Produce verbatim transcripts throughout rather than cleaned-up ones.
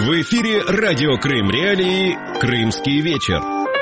В эфире радио Крым Реалии «Крымский вечер».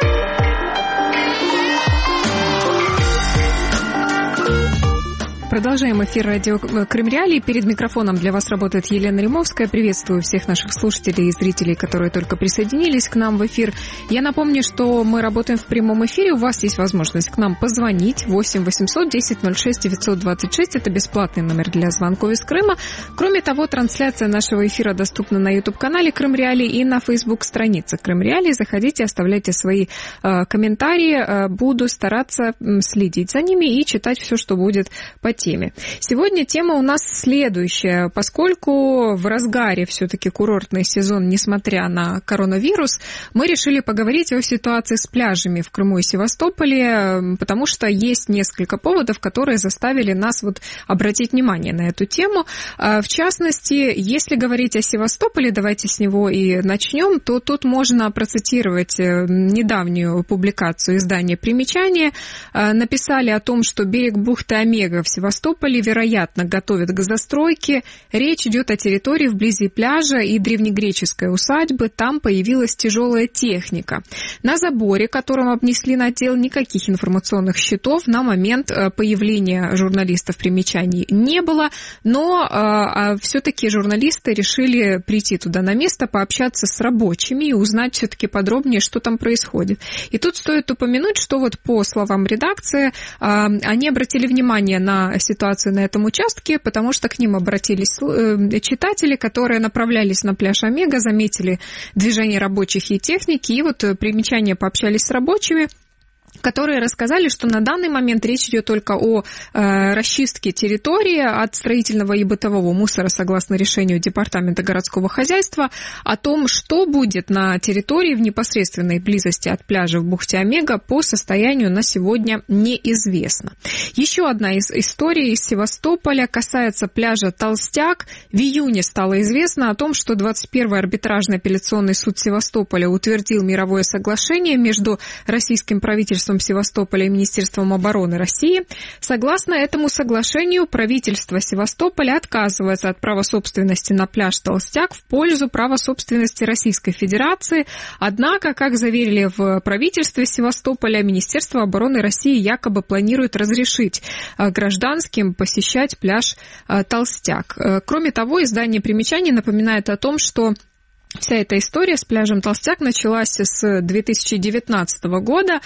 Продолжаем эфир радио Крым Реалии. Перед микрофоном для вас работает Елена Римовская. Приветствую всех наших слушателей и зрителей, которые только присоединились к нам в эфир. Я напомню, что мы работаем в прямом эфире. У вас есть возможность к нам позвонить. восемь восемьсот десять ноль шесть девятьсот двадцать шесть. Это бесплатный номер для звонков из Крыма. Кроме того, трансляция нашего эфира доступна на YouTube-канале Крым Реалии и на Facebook-странице Крым Реалии. Заходите, оставляйте свои э, комментарии. Э, буду стараться следить за ними и читать все, что будет по теме. Сегодня тема у нас следующая. Поскольку в разгаре все-таки курортный сезон, несмотря на коронавирус, мы решили поговорить о ситуации с пляжами в Крыму и Севастополе, потому что есть несколько поводов, которые заставили нас вот обратить внимание на эту тему. В частности, если говорить о Севастополе, давайте с него и начнем, то тут можно процитировать недавнюю публикацию издания «Примечание». Написали о том, что берег бухты Омега в Севастополе Севастополе, вероятно, готовят к застройке. Речь идет о территории вблизи пляжа и древнегреческой усадьбы. Там появилась тяжелая техника. На заборе, которым обнесли надел, никаких информационных щитов на момент появления журналистов примечаний не было, но а, все-таки журналисты решили прийти туда на место, пообщаться с рабочими и узнать все-таки подробнее, что там происходит. И тут стоит упомянуть, что вот по словам редакции, а, они обратили внимание на ситуацию на этом участке, потому что к ним обратились читатели, которые направлялись на пляж Омега, заметили движение рабочих и техники, и вот примечания пообщались с рабочими, которые рассказали, что на данный момент речь идет только о э, расчистке территории от строительного и бытового мусора согласно решению Департамента городского хозяйства. О том, что будет на территории в непосредственной близости от пляжа в бухте Омега, по состоянию на сегодня неизвестно. Еще одна из историй из Севастополя касается пляжа Толстяк. В июне стало известно о том, что двадцать первый арбитражный апелляционный суд Севастополя утвердил мировое соглашение между российским правительством Севастополя и Министерством обороны России. Согласно этому соглашению, правительство Севастополя отказывается от права собственности на пляж Толстяк в пользу права собственности Российской Федерации. Однако, как заверили в правительстве Севастополя, Министерство обороны России якобы планирует разрешить гражданским посещать пляж Толстяк. Кроме того, издание «Примечание» напоминает о том, что вся эта история с пляжем Толстяк началась с две тысячи девятнадцатого года,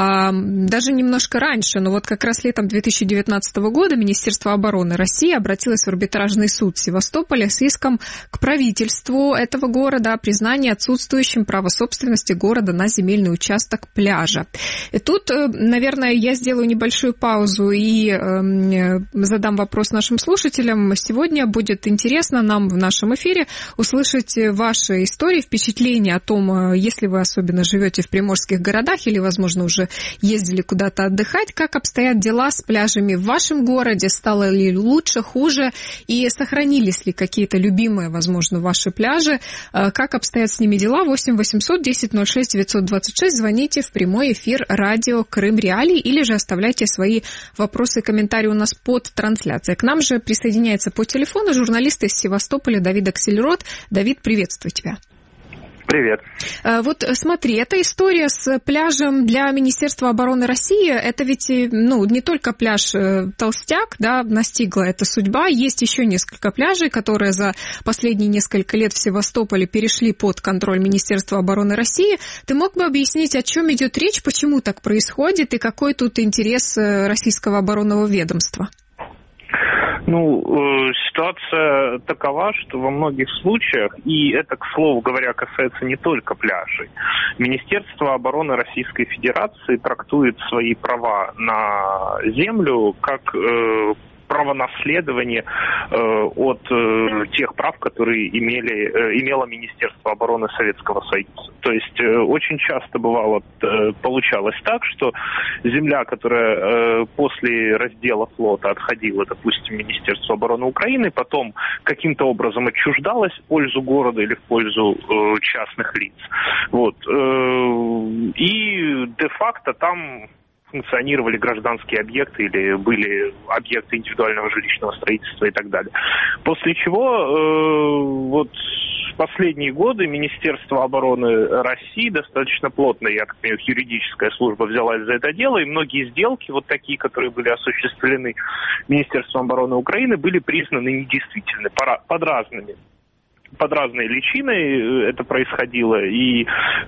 даже немножко раньше, но вот как раз летом две тысячи девятнадцатого года Министерство обороны России обратилось в арбитражный суд Севастополя с иском к правительству этого города о признании отсутствующим права собственности города на земельный участок пляжа. И тут, наверное, я сделаю небольшую паузу и задам вопрос нашим слушателям. Сегодня будет интересно нам в нашем эфире услышать ваши истории, впечатления о том, если вы особенно живете в приморских городах или, возможно, уже ездили куда-то отдыхать, как обстоят дела с пляжами в вашем городе, стало ли лучше, хуже, и сохранились ли какие-то любимые, возможно, ваши пляжи, как обстоят с ними дела. восемь восемьсот десять ноль шесть девятьсот двадцать шесть, звоните в прямой эфир радио Крым Реалии или же оставляйте свои вопросы и комментарии у нас под трансляцией. К нам же присоединяется по телефону журналист из Севастополя Давид Аксельрод. Давид, приветствую тебя. Привет. Вот смотри, эта история с пляжем для Министерства обороны России, это ведь ну, не только пляж Толстяк, да, настигла эта судьба, есть еще несколько пляжей, которые за последние несколько лет в Севастополе перешли под контроль Министерства обороны России. Ты мог бы объяснить, о чем идет речь, почему так происходит и какой тут интерес российского оборонного ведомства? Ну, э, ситуация такова, что во многих случаях, и это, к слову говоря, касается не только пляжей, Министерство обороны Российской Федерации трактует свои права на землю как э, право наследования э, от э, тех прав, которые имели, э, имело Министерство обороны Советского Союза. То есть э, очень часто бывало, э, получалось так, что земля, которая э, после раздела флота отходила, допустим, Министерству обороны Украины, потом каким-то образом отчуждалась в пользу города или в пользу э, частных лиц. Вот. Э, и де-факто там функционировали гражданские объекты или были объекты индивидуального жилищного строительства и так далее. После чего э, вот в последние годы Министерство обороны России достаточно плотно, я так понимаю, юридическая служба взялась за это дело, и многие сделки, вот такие, которые были осуществлены Министерством обороны Украины, были признаны недействительными под разными. Под разной личиной это происходило, и э,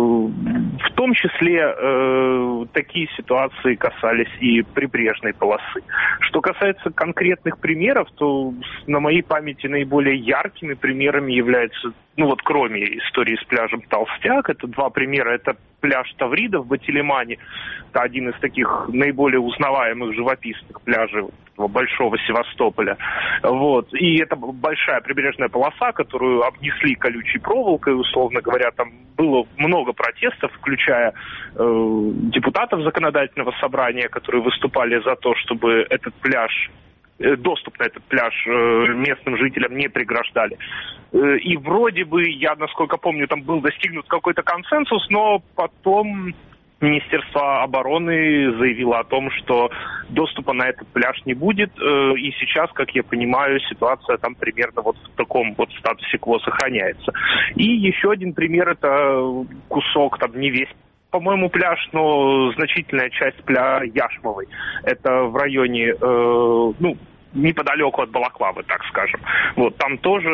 в том числе э, такие ситуации касались и прибрежной полосы. Что касается конкретных примеров, то на моей памяти наиболее яркими примерами являются, ну вот кроме истории с пляжем Толстяк, это два примера, это пляж Таврида в Батилимане, это один из таких наиболее узнаваемых живописных пляжей Большого Севастополя. Вот. И это большая прибрежная полоса, которую обнесли колючей проволокой, условно говоря. Там было много протестов, включая э, депутатов законодательного собрания, которые выступали за то, чтобы этот пляж, э, доступ на этот пляж э, местным жителям не преграждали. Э, и вроде бы, я, насколько помню, там был достигнут какой-то консенсус, но потом Министерство обороны заявило о том, что доступа на этот пляж не будет, и сейчас, как я понимаю, ситуация там примерно вот в таком вот статусе кво сохраняется. И еще один пример, это кусок, там не весь, по-моему, пляж, но значительная часть пляжа Яшмовой. Это в районе, э, ну, неподалеку от Балаклавы, так скажем. Вот, там тоже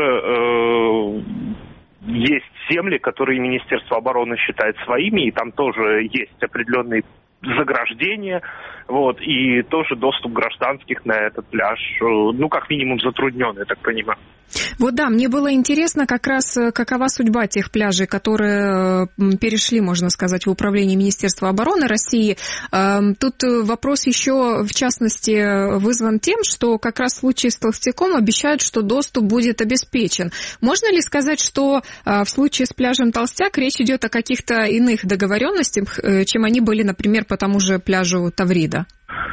э, есть земли, которые Министерство обороны считает своими, и там тоже есть определенные заграждения, вот, и тоже доступ гражданских на этот пляж, ну, как минимум, затруднен, я так понимаю. Вот да, мне было интересно как раз, какова судьба тех пляжей, которые перешли, можно сказать, в управление Министерства обороны России. Тут вопрос еще, в частности, вызван тем, что как раз в случае с Толстяком обещают, что доступ будет обеспечен. Можно ли сказать, что в случае с пляжем Толстяк речь идет о каких-то иных договоренностях, чем они были, например, по тому же пляжу Таврида?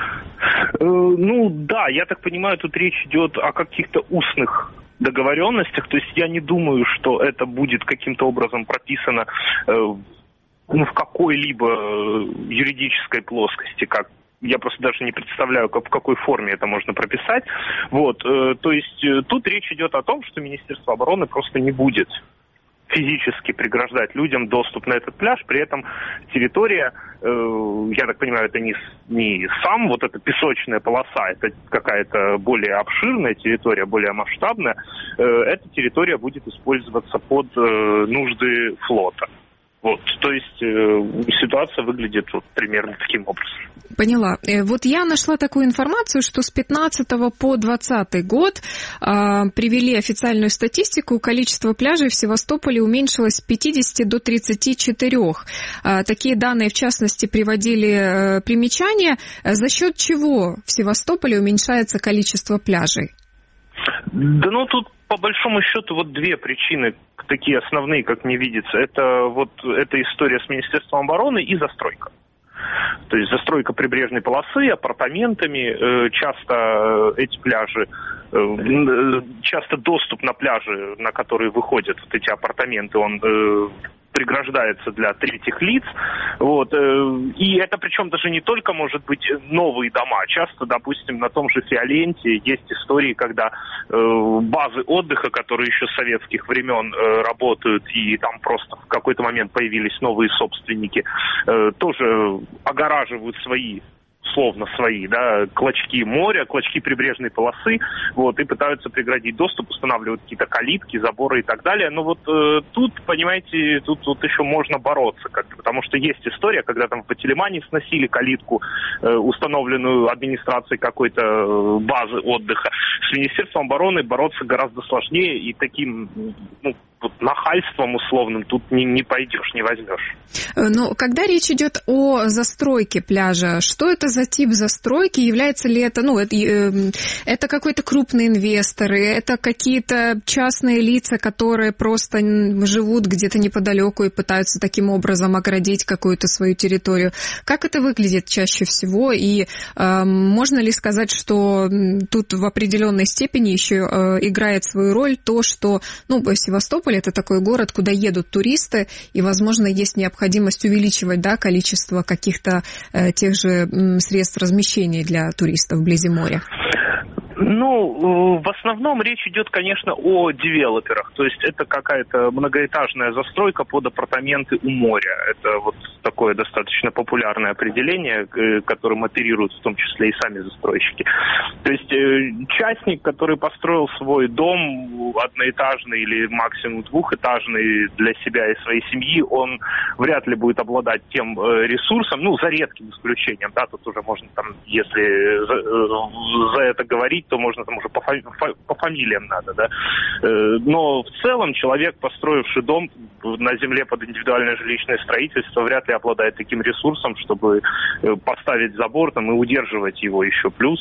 Ну да, я так понимаю, тут речь идет о каких-то устных договоренностях, то есть я не думаю, что это будет каким-то образом прописано э, ну, в какой-либо юридической плоскости, как я просто даже не представляю, как, в какой форме это можно прописать. Вот, э, то есть э, тут речь идет о том, что Министерство обороны просто не будет физически преграждать людям доступ на этот пляж, при этом территория, э, я так понимаю, это не, не сам вот эта песочная полоса, это какая-то более обширная территория, более масштабная, э, эта территория будет использоваться под э, нужды флота. Вот, то есть э, ситуация выглядит вот примерно таким образом. Поняла. Вот я нашла такую информацию, что с пятнадцатого по двадцатый год э, привели официальную статистику, количество пляжей в Севастополе уменьшилось с пятидесяти до тридцати четырёх. Э, такие данные, в частности, приводили э, примечания. За счет чего в Севастополе уменьшается количество пляжей? Да ну тут по большому счету вот две причины, такие основные, как мне видится. Это вот эта история с Министерством обороны и застройка. То есть застройка прибрежной полосы апартаментами, часто эти пляжи, часто доступ на пляжи, на которые выходят вот эти апартаменты, он преграждается для третьих лиц. Вот. И это причем даже не только, может быть, новые дома. Часто, допустим, на том же Фиоленте есть истории, когда базы отдыха, которые еще с советских времен работают, и там просто в какой-то момент появились новые собственники, тоже огораживают свои, условно свои, да, клочки моря, клочки прибрежной полосы, вот, и пытаются преградить доступ, устанавливают какие-то калитки, заборы и так далее. Но вот э, тут, понимаете, тут, тут еще можно бороться, как-то, потому что есть история, когда там в Батилимане сносили калитку, э, установленную администрацией какой-то э, базы отдыха. С Министерством обороны бороться гораздо сложнее, и таким, ну, вот нахальством условным тут не, не пойдешь, не возьмешь. Но когда речь идет о застройке пляжа, что это за тип застройки? Является ли это, ну, это, это какой-то крупный инвестор, это какие-то частные лица, которые просто живут где-то неподалеку и пытаются таким образом оградить какую-то свою территорию? Как это выглядит чаще всего? И э, можно ли сказать, что тут в определенной степени еще э, играет свою роль то, что, ну, Севастополь — это такой город, куда едут туристы, и, возможно, есть необходимость увеличивать, да, количество каких-то э, тех же м, средств размещения для туристов вблизи моря? Ну, в основном речь идет, конечно, о девелоперах. То есть это какая-то многоэтажная застройка под апартаменты у моря. Это вот такое достаточно популярное определение, которым оперируют в том числе и сами застройщики. То есть частник, который построил свой дом одноэтажный или максимум двухэтажный для себя и своей семьи, он вряд ли будет обладать тем ресурсом, ну, за редким исключением, да, тут уже можно там, если за, за это говорить, то можно там уже по, фами- по фамилиям надо, да. Но в целом человек, построивший дом на земле под индивидуальное жилищное строительство, вряд ли обладает таким ресурсом, чтобы поставить забор там и удерживать его еще. Плюс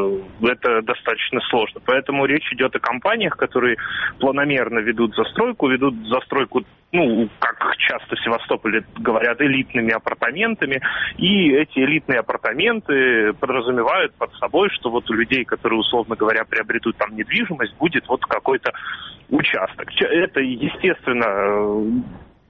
это достаточно сложно. Поэтому речь идет о компаниях, которые планомерно ведут застройку, ведут застройку, ну, как часто в Севастополе говорят, элитными апартаментами. И эти элитные апартаменты подразумевают под собой, что вот у людей, которые, условно говоря, приобретут там недвижимость, будет вот какой-то участок. Это, естественно,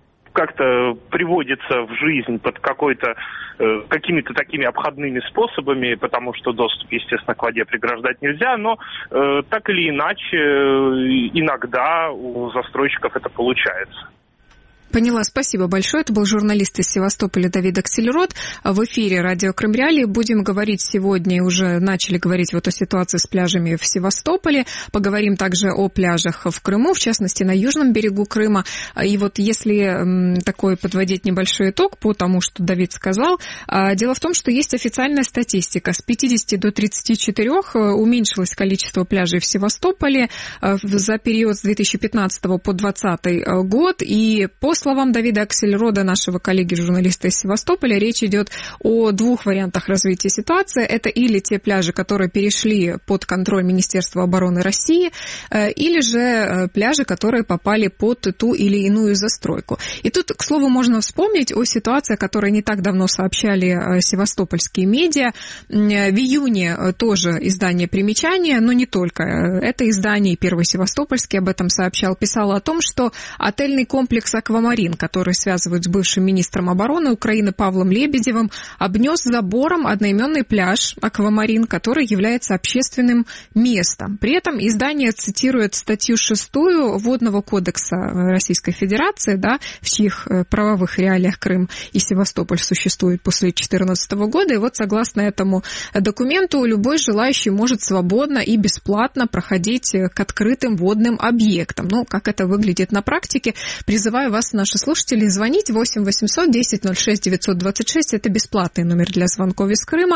как-то приводится в жизнь под какой-то, э, какими-то такими обходными способами, потому что доступ, естественно, к воде преграждать нельзя, но э, так или иначе, э, иногда у застройщиков это получается. Поняла, спасибо большое. Это был журналист из Севастополя Давид Аксельрод. В эфире радио Крым Реалии. Будем говорить сегодня, уже начали говорить вот о ситуации с пляжами в Севастополе. Поговорим также о пляжах в Крыму, в частности, на южном берегу Крыма. И вот если такой подводить небольшой итог по тому, что Давид сказал, дело в том, что есть официальная статистика. С пятидесяти до тридцати четырёх уменьшилось количество пляжей в Севастополе за период с две тысячи пятнадцатого по двадцатый год. И после По словам Давида Аксельрода, нашего коллеги-журналиста из Севастополя, речь идет о двух вариантах развития ситуации. Это или те пляжи, которые перешли под контроль Министерства обороны России, или же пляжи, которые попали под ту или иную застройку. И тут, к слову, можно вспомнить о ситуации, о которой не так давно сообщали севастопольские медиа. В июне тоже издание «Примечание», но не только. Это издание, Первый Севастопольский об этом сообщал, писало о том, что отельный комплекс «Аквамарин», который связывают с бывшим министром обороны Украины Павлом Лебедевым, обнес забором одноименный пляж «Аквамарин», который является общественным местом. При этом издание цитирует статью шестую Водного кодекса Российской Федерации, да, в чьих правовых реалиях Крым и Севастополь существуют после две тысячи четырнадцатого года. И вот согласно этому документу любой желающий может свободно и бесплатно проходить к открытым водным объектам. Ну, как это выглядит на практике, призываю вас, наши слушатели, звонить восемь восемьсот десять ноль шесть девятьсот двадцать шесть. Это бесплатный номер для звонков из Крыма.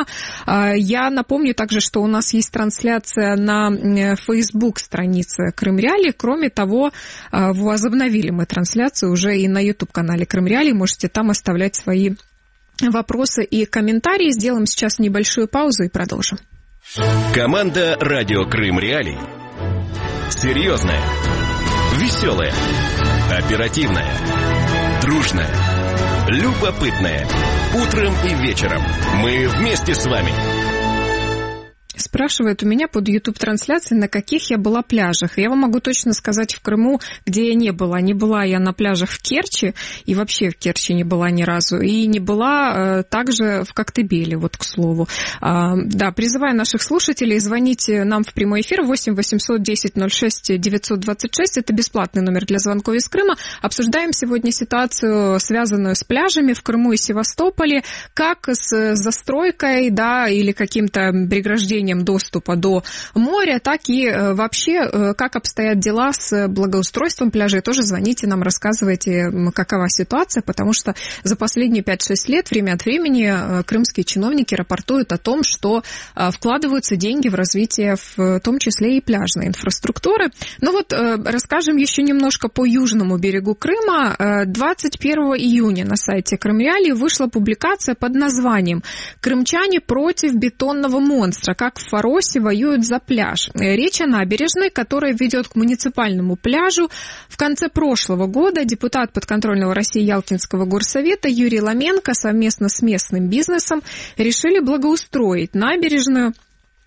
Я напомню также, что у нас есть трансляция на Facebook-странице Крым Реалии. Кроме того, возобновили мы трансляцию уже и на YouTube-канале Крым Реалии. Можете там оставлять свои вопросы и комментарии. Сделаем сейчас небольшую паузу и продолжим. Команда «Радио Крым Реалии». Серьезная, веселая, оперативная, дружная, любопытная. Утром и вечером мы вместе с вами. Спрашивают у меня под YouTube-трансляцией, на каких я была пляжах. Я вам могу точно сказать в Крыму, где я не была. Не была я на пляжах в Керчи, и вообще в Керчи не была ни разу. И не была э, также в Коктебеле, вот к слову. А, да, призываю наших слушателей звонить нам в прямой эфир восемь восемьсот десять ноль шесть девятьсот двадцать шесть. Это бесплатный номер для звонков из Крыма. Обсуждаем сегодня ситуацию, связанную с пляжами в Крыму и Севастополе, как с застройкой, да, или каким-то преграждением доступа до моря, так и вообще, как обстоят дела с благоустройством пляжей. Тоже звоните нам, рассказывайте, какова ситуация, потому что за последние пять-шесть лет время от времени крымские чиновники рапортуют о том, что вкладываются деньги в развитие, в том числе и пляжной инфраструктуры. Ну вот, расскажем еще немножко по южному берегу Крыма. двадцать первого июня на сайте Крым Реалии вышла публикация под названием «Крымчане против бетонного монстра. Как в Фаросе воюют за пляж». Речь о набережной, которая ведет к муниципальному пляжу. В конце прошлого года депутат подконтрольного России Ялтинского горсовета Юрий Ломенко совместно с местным бизнесом решили благоустроить набережную.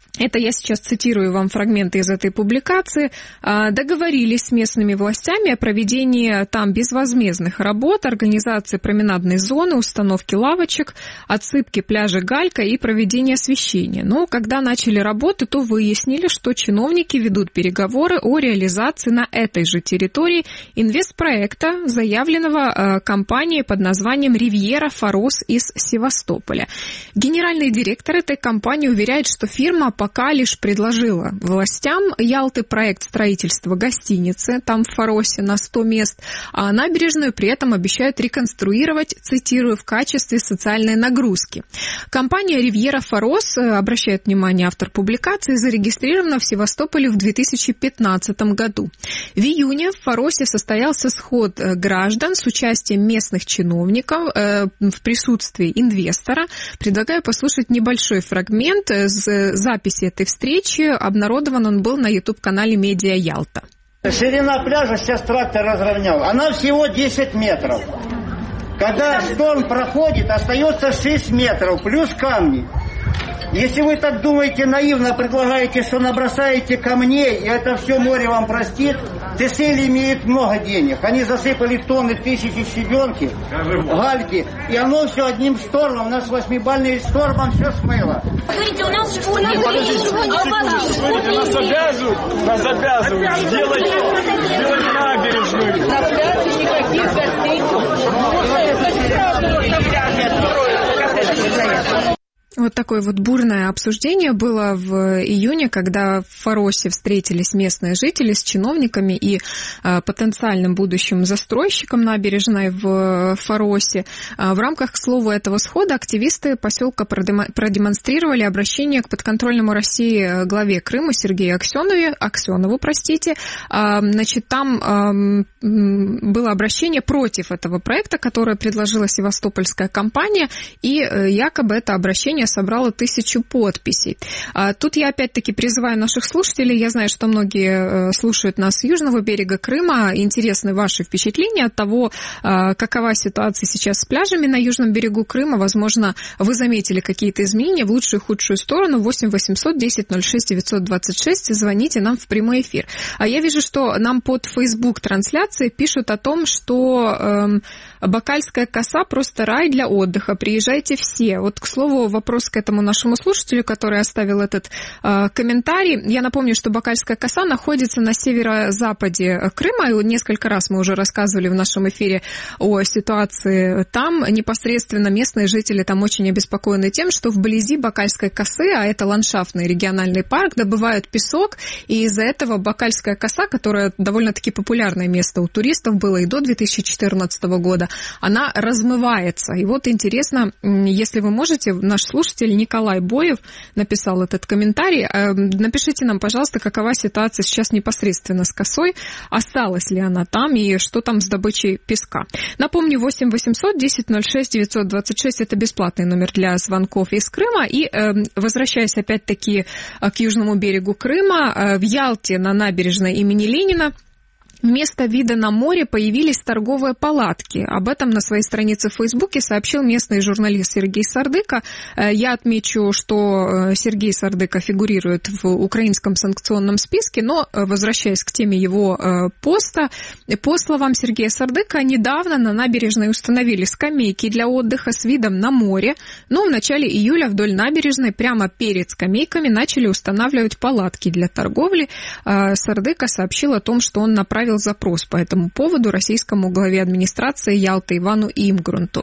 это я сейчас цитирую вам фрагменты из этой публикации, договорились с местными властями о проведении там безвозмездных работ, организации променадной зоны, установки лавочек, отсыпки пляжа галька и проведения освещения. Но когда начали работы, то выяснили, что чиновники ведут переговоры о реализации на этой же территории инвестпроекта, заявленного компанией под названием «Ривьера Фарос» из Севастополя. Генеральный директор этой компании уверяет, что фирма пока лишь предложила властям Ялты проект строительства гостиницы, там в Фаросе на сто мест, а набережную при этом обещают реконструировать, цитирую, в качестве социальной нагрузки. Компания «Ривьера Фарос», обращает внимание автор публикации, зарегистрирована в Севастополе в две тысячи пятнадцатом году. В июне в Фаросе состоялся сход граждан с участием местных чиновников э, в присутствии инвестора. Предлагаю послушать небольшой фрагмент с записи этой встречи. Обнародован он был на YouTube-канале «Медиа Ялта». Ширина пляжа сейчас трактор разровнял. Она всего десять метров. Когда шторм проходит, остается шесть метров, плюс камни. Если вы так думаете наивно, предлагаете, что набросаете камней, и это все море вам простит, ТСЛ имеет много денег. Они засыпали тонны, тысячи щебенки, гальки, и оно все одним штормом, у нас восьмибальный штормом все смыло. Смотрите, у нас шпуры. Нас обязывают, нас обязывают сделать, сделать набережную. На пляже никаких гостей. Вот такое вот бурное обсуждение было в июне, когда в Фаросе встретились местные жители с чиновниками и а, потенциальным будущим застройщиком набережной в Фаросе. А, в рамках, к слову, этого схода активисты поселка продемонстрировали обращение к подконтрольному России главе Крыма Сергею Аксенову, Аксенову, простите. А, значит, там а, было обращение против этого проекта, которое предложила севастопольская компания, и якобы это обращение собрала тысячу подписей. Тут я опять-таки призываю наших слушателей, я знаю, что многие слушают нас с южного берега Крыма, интересны ваши впечатления от того, какова ситуация сейчас с пляжами на южном берегу Крыма. Возможно, вы заметили какие-то изменения в лучшую и худшую сторону. восемь восемьсот десять ноль шесть девятьсот двадцать шесть, звоните нам в прямой эфир. А я вижу, что нам под Facebook трансляции пишут о том, что эм, Бакальская коса просто рай для отдыха, приезжайте все. Вот, к слову, вопрос к этому нашему слушателю, который оставил этот э, комментарий. Я напомню, что Бакальская коса находится на северо-западе Крыма, и несколько раз мы уже рассказывали в нашем эфире о ситуации там. Непосредственно местные жители там очень обеспокоены тем, что вблизи Бакальской косы, а это ландшафтный региональный парк, добывают песок, и из-за этого Бакальская коса, которая довольно-таки популярное место у туристов было и до две тысячи четырнадцатого года, она размывается. И вот интересно, если вы можете, наш слушатель Николай Боев написал этот комментарий. Напишите нам, пожалуйста, какова ситуация сейчас непосредственно с косой, осталась ли она там и что там с добычей песка. Напомню, восемь восемьсот десять ноль шесть девятьсот двадцать шесть это бесплатный номер для звонков из Крыма. И возвращаясь опять-таки к южному берегу Крыма, в Ялте на набережной имени Ленина вместо вида на море появились торговые палатки. Об этом на своей странице в Фейсбуке сообщил местный журналист Сергей Сардыка. Я отмечу, что Сергей Сардыка фигурирует в украинском санкционном списке, но, возвращаясь к теме его поста, по словам Сергея Сардыка, недавно на набережной установили скамейки для отдыха с видом на море, но в начале июля вдоль набережной прямо перед скамейками начали устанавливать палатки для торговли. Сардыка сообщил о том, что он направил запрос по этому поводу российскому главе администрации Ялты Ивану Имгрунту.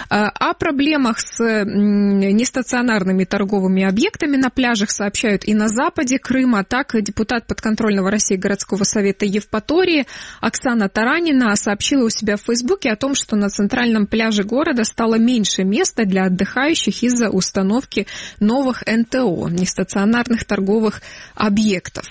О проблемах с нестационарными торговыми объектами на пляжах сообщают и на западе Крыма. Так, депутат подконтрольного России городского совета Евпатории Оксана Таранина сообщила у себя в Фейсбуке о том, что на центральном пляже города стало меньше места для отдыхающих из-за установки новых эн тэ о, нестационарных торговых объектов.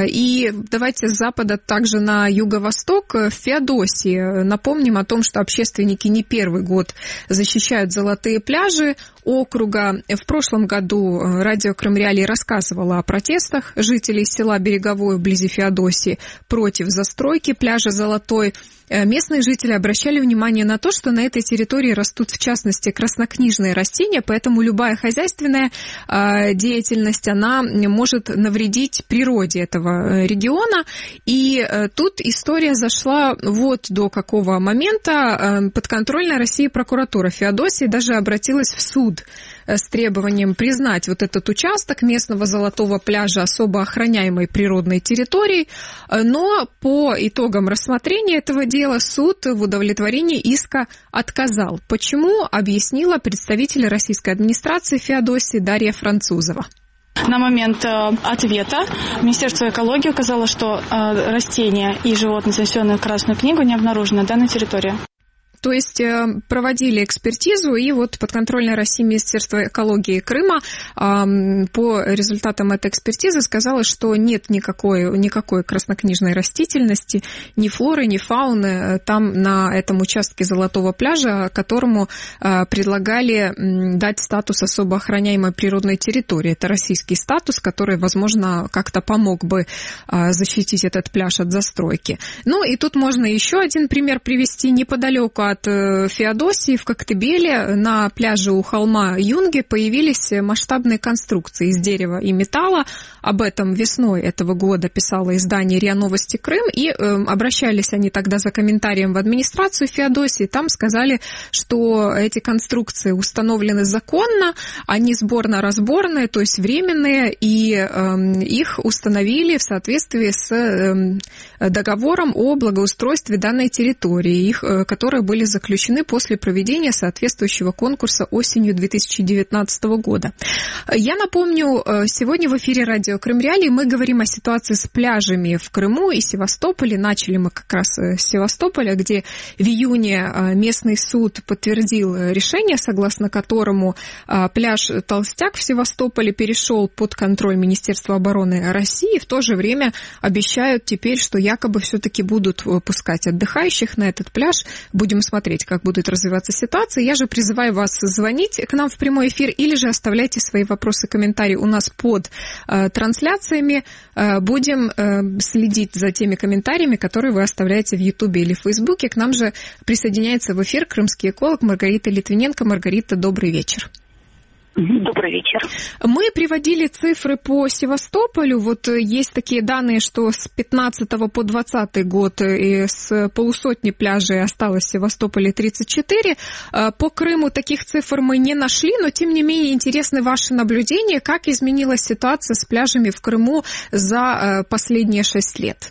И давайте с запада также на юг Юго-Восток, в Феодосии. Напомним о том, что общественники не первый год защищают золотые пляжи округа. В прошлом году радио Крым Реалии рассказывало о протестах жителей села Береговое вблизи Феодосии против застройки пляжа Золотой. Местные жители обращали внимание на то, что на этой территории растут, в частности, краснокнижные растения, поэтому любая хозяйственная э, деятельность, она может навредить природе этого региона. И э, тут история зашла вот до какого момента. Э, подконтрольная России прокуратура Феодосии даже обратилась в суд с требованием признать вот этот участок местного Золотого пляжа особо охраняемой природной территорией, но по итогам рассмотрения этого дела суд в удовлетворении иска отказал. Почему, объяснила представитель российской администрации Феодосии Дарья Французова. На момент э, ответа Министерство экологии указало, что э, растения и животные, занесенные в Красную книгу, не обнаружены на данной территории. То есть проводили экспертизу, и вот подконтрольная России Министерство экологии Крыма по результатам этой экспертизы сказало, что нет никакой, никакой краснокнижной растительности, ни флоры, ни фауны там на этом участке Золотого пляжа, которому предлагали дать статус особо охраняемой природной территории. Это российский статус, который, возможно, как-то помог бы защитить этот пляж от застройки. Ну и тут можно еще один пример привести. Неподалеку от Феодосии в Коктебеле на пляже у холма Юнги появились масштабные конструкции из дерева и металла. Об этом весной этого года писало издание РИА Новости Крым, и э, обращались они тогда за комментарием в администрацию Феодосии. Там сказали, что эти конструкции установлены законно, они сборно-разборные, то есть временные, и э, их установили в соответствии с э, договором о благоустройстве данной территории, их, э, которые были заключены после проведения соответствующего конкурса осенью две тысячи девятнадцатого года. Я напомню, сегодня в эфире радио Крым Реалии мы говорим о ситуации с пляжами в Крыму и Севастополе. Начали мы как раз с Севастополя, где в июне местный суд подтвердил решение, согласно которому пляж Толстяк в Севастополе перешел под контроль Министерства обороны России. В то же время обещают теперь, что якобы все-таки будут пускать отдыхающих на этот пляж. Будем смотреть, как будет развиваться ситуация. Я же призываю вас звонить к нам в прямой эфир или же оставляйте свои вопросы, комментарии у нас под э, трансляциями. Э, будем э, следить за теми комментариями, которые вы оставляете в Ютубе или в Фейсбуке. К нам же присоединяется в эфир крымский эколог Маргарита Литвиненко. Маргарита, добрый вечер. Добрый вечер. Мы приводили цифры по Севастополю. Вот есть такие данные, что с пятнадцатого по двадцатый год с полусотни пляжей осталось в Севастополе тридцать четыре. По Крыму таких цифр мы не нашли, но тем не менее интересны ваши наблюдения. Как изменилась ситуация с пляжами в Крыму за последние шесть лет?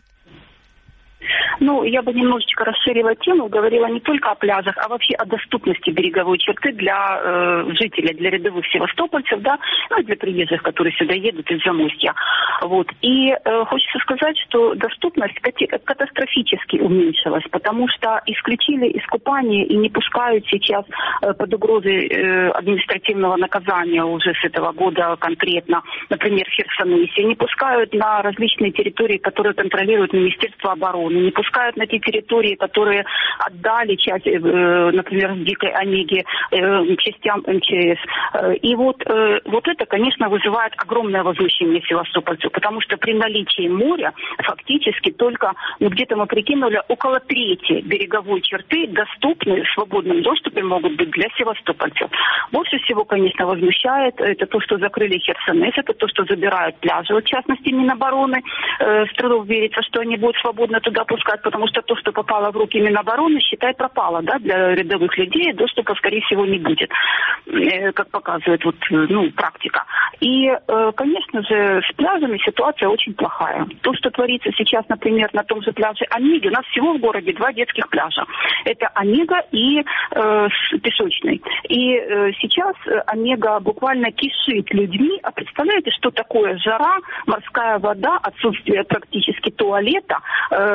Ну, я бы немножечко расширила тему, говорила не только о пляжах, а вообще о доступности береговой черты для э, жителей, для рядовых севастопольцев, да, ну и для приезжих, которые сюда едут из Замостья. Вот. И э, хочется сказать, что доступность катастрофически уменьшилась, потому что исключили из купания и не пускают сейчас э, под угрозой э, административного наказания уже с этого года конкретно, например, в Херсонесе, не пускают на различные территории, которые контролирует Министерство обороны, не пускают на те территории, которые отдали часть, например, Дикой Онеги, частям эм че эс. И вот, вот это, конечно, вызывает огромное возмущение севастопольцев, потому что при наличии моря фактически только, ну, где-то мы прикинули, около трети береговой черты доступны в свободном доступе могут быть для севастопольцев. Больше всего, конечно, возмущает это то, что закрыли Херсонес, это то, что забирают пляжи, в частности, Минобороны. С трудом верится, что они будут свободно туда пускать, потому что то, что попало в руки Минобороны, считай, пропало, да, для рядовых людей, доступа, скорее всего, не будет, как показывает вот, ну, практика. И, конечно же, с пляжами ситуация очень плохая. То, что творится сейчас, например, на том же пляже Онеги, у нас всего в городе два детских пляжа. Это Онега и э, Песочный. И э, сейчас Онега буквально кишит людьми. А представляете, что такое жара, морская вода, отсутствие практически туалета, э, очень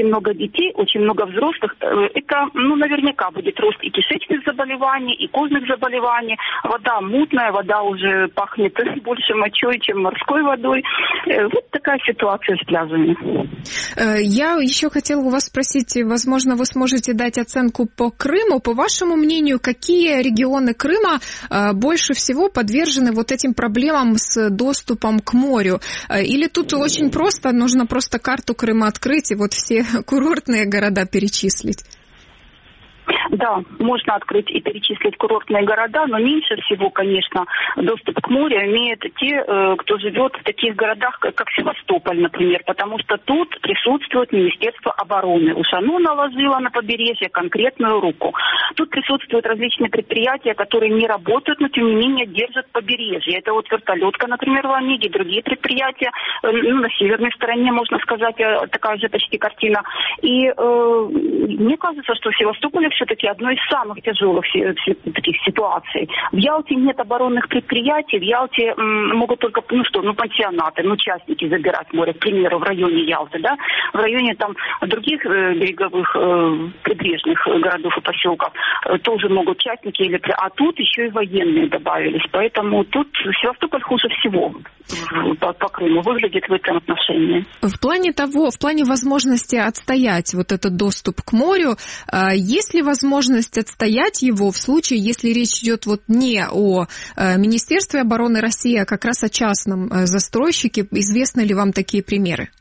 много детей, очень много взрослых. Это, ну, наверняка будет рост и кишечных заболеваний, и кожных заболеваний. Вода мутная, вода уже пахнет больше мочой, чем морской водой. Вот такая ситуация с пляжами. Я еще хотела у вас спросить, возможно, вы сможете дать оценку по Крыму. По вашему мнению, какие регионы Крыма больше всего подвержены вот этим проблемам с доступом к морю? Или тут очень просто, нужно просто карту Крыма открыть и вот все курортные города перечислить? Да, можно открыть и перечислить курортные города, но меньше всего, конечно, доступ к морю имеют те, кто живет в таких городах, как Севастополь, например, потому что тут присутствует Министерство обороны. Уж оно наложило на побережье конкретную руку. Тут присутствуют различные предприятия, которые не работают, но тем не менее держат побережье. Это вот вертолетка, например, в Онеге, другие предприятия. Ну, на северной стороне, можно сказать, такая же почти картина. И э, мне кажется, что в Севастополе все-таки одной из самых тяжелых таких ситуаций. В Ялте нет оборонных предприятий, в Ялте м, могут только, ну что, ну пансионаты, ну частники забирать море, к примеру, в районе Ялты, да, в районе там других э, береговых э, прибрежных городов и поселков э, тоже могут частники, или, а тут еще и военные добавились, поэтому тут Севастополь хуже всего по, по Крыму выглядит в этом отношении. В плане того, в плане возможности отстоять вот этот доступ к морю, э, есть ли возможность отстоять его в случае, если речь идет вот не о э, Министерстве обороны России, а как раз о частном э, застройщике? Известны ли вам такие примеры?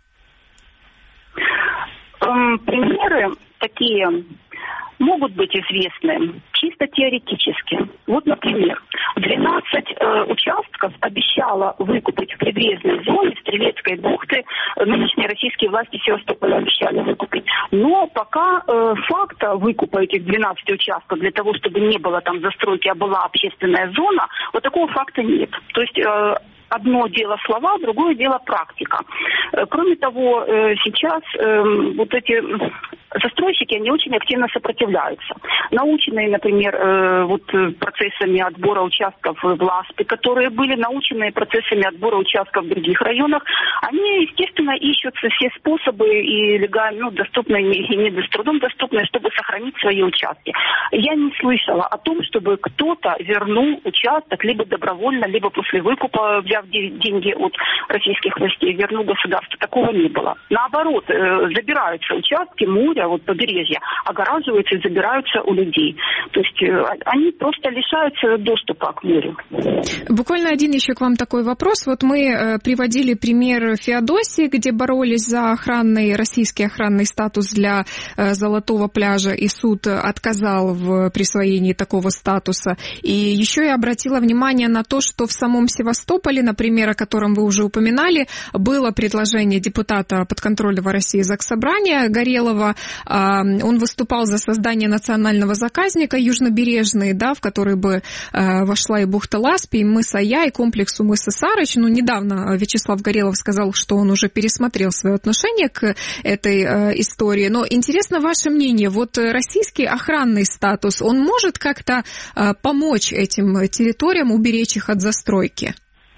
Эм, примеры такие могут быть известны чисто теоретически. Вот, например, двенадцать э, участков обещала выкупить в прибрежной зоне Стрелецкой бухты. Нынешние российские власти Севастополя обещали выкупить. Но пока э, факта выкупа этих двенадцати участков для того, чтобы не было там застройки, а была общественная зона, вот такого факта нет. То есть э, одно дело слова, другое дело практика. Кроме того, сейчас вот эти застройщики, они очень активно сопротивляются. Наученные, например, вот процессами отбора участков в Ласпе, которые были научены процессами отбора участков в других районах, они, естественно, ищут все способы и легально, ну, доступные, и не с трудом доступные, чтобы сохранить свои участки. Я не слышала о том, чтобы кто-то вернул участок либо добровольно, либо после выкупа, взяв деньги от российских властей, вернул государство. Такого не было. Наоборот, забираются участки моря, вот побережья, огораживаются и забираются у людей. То есть они просто лишаются доступа к морю. Буквально один еще к вам такой вопрос. Вот мы приводили пример Феодосии, где боролись за охранный, российский охранный статус для Золотого пляжа, и суд отказал в присвоении такого статуса. И еще я обратила внимание на то, что в самом Севастополе, например, о котором вы уже упоминали, было предложение депутата подконтрольного России Заксобрания Горелова. Он выступал за создание национального заказника южнобережный, да, в который бы вошла и бухта Ласпи, и мыс Ая, и комплекс у мыса Сарыч. Ну, недавно Вячеслав Горелов сказал, что он уже пересмотрел свое отношение к этой истории. Но интересно ваше мнение. Вот российский охранный статус, он может как-то помочь этим территориям, уберечь их от застройки?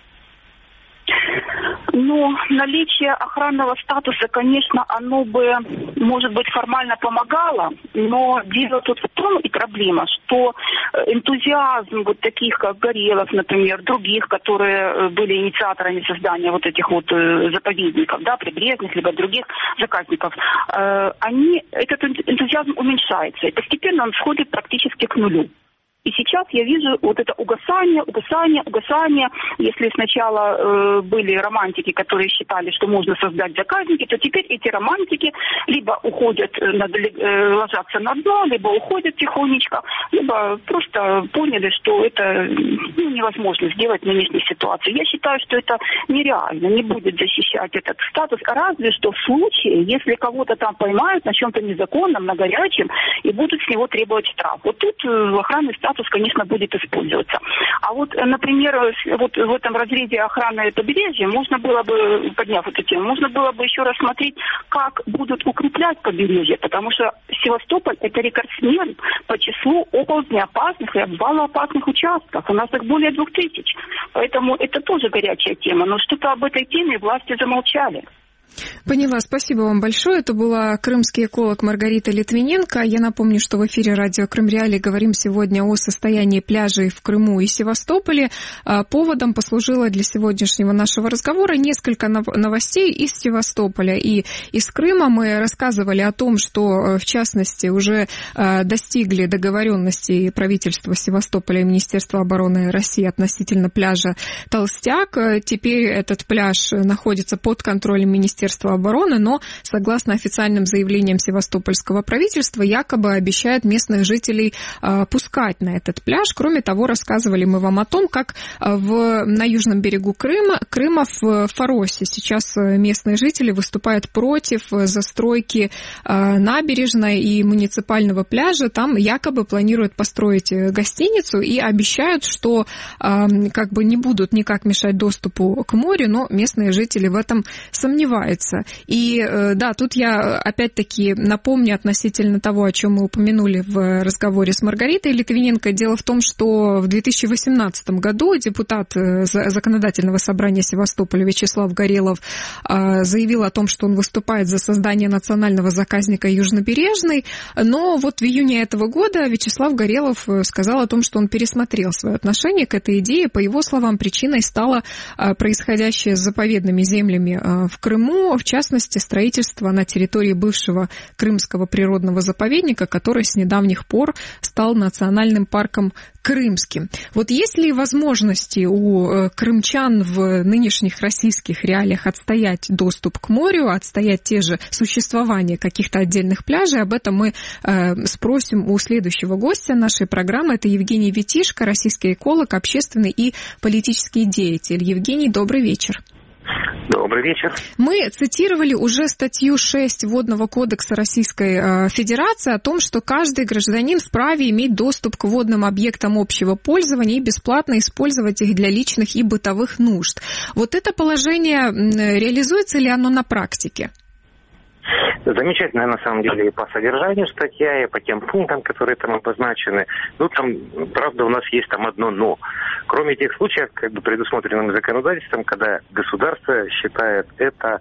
Ну, наличие охранного статуса, конечно, оно бы, может быть, формально помогало, но дело тут в том и проблема, что энтузиазм вот таких, как Горелов, например, других, которые были инициаторами создания вот этих вот заповедников, да, прибрежных, либо других заказников, они, этот энтузиазм уменьшается, и постепенно он сходит практически к нулю. И сейчас я вижу вот это угасание, угасание, угасание. Если сначала э, были романтики, которые считали, что можно создать заказники, то теперь эти романтики либо уходят, на, э, ложатся на дно, либо уходят тихонечко, либо просто поняли, что это ну, невозможно сделать в нынешней ситуации. Я считаю, что это нереально, не будет защищать этот статус, разве что в случае, если кого-то там поймают на чем-то незаконном, на горячем, и будут с него требовать штраф. Вот тут э, охранный статус статус, конечно, будет использоваться. А вот, например, вот в этом разрезе охраны побережья можно было бы, подняв эту тему, можно было бы еще рассмотреть, как будут укреплять побережье, потому что Севастополь – это рекордсмен по числу оползнеопасных и обвалоопасных участков. У нас их более двух тысяч. Поэтому это тоже горячая тема. Но что-то об этой теме власти замолчали. Поняла, спасибо вам большое. Это была крымский эколог Маргарита Литвиненко. Я напомню, что в эфире радио Крым Реалии говорим сегодня о состоянии пляжей в Крыму и Севастополе. Поводом послужило для сегодняшнего нашего разговора несколько новостей из Севастополя и из Крыма. Мы рассказывали о том, что, в частности, уже достигли договоренности правительства Севастополя и Министерства обороны России относительно пляжа Толстяк. Теперь этот пляж находится под контролем Министерства обороны, но, согласно официальным заявлениям севастопольского правительства, якобы обещают местных жителей э, пускать на этот пляж. Кроме того, рассказывали мы вам о том, как в, на южном берегу Крыма, Крыма в Фаросе сейчас местные жители выступают против застройки э, набережной и муниципального пляжа. Там якобы планируют построить гостиницу и обещают, что э, как бы не будут никак мешать доступу к морю, но местные жители в этом сомневаются. И да, тут я опять-таки напомню относительно того, о чем мы упомянули в разговоре с Маргаритой Литвиненко. Дело в том, что в две тысячи восемнадцатом году депутат Законодательного собрания Севастополя Вячеслав Горелов заявил о том, что он выступает за создание национального заказника Южнобережный, но вот в июне этого года Вячеслав Горелов сказал о том, что он пересмотрел свое отношение к этой идее. По его словам, причиной стало происходящее с заповедными землями в Крыму, в частности, строительство на территории бывшего Крымского природного заповедника, который с недавних пор стал национальным парком Крымским. Вот есть ли возможности у крымчан в нынешних российских реалиях отстоять доступ к морю, отстоять те же существование каких-то отдельных пляжей? Об этом мы э, спросим у следующего гостя нашей программы. Это Евгений Витишко, российский эколог, общественный и политический деятель. Евгений, добрый вечер. Добрый вечер. Мы цитировали уже статью шесть Водного кодекса Российской Федерации о том, что каждый гражданин вправе иметь доступ к водным объектам общего пользования и бесплатно использовать их для личных и бытовых нужд. Вот это положение реализуется ли оно на практике? Замечательная, на самом деле, и по содержанию статья, и по тем пунктам, которые там обозначены. Ну, там, правда, у нас есть там одно «но». Кроме тех случаев, как бы предусмотренным законодательством, когда государство считает это,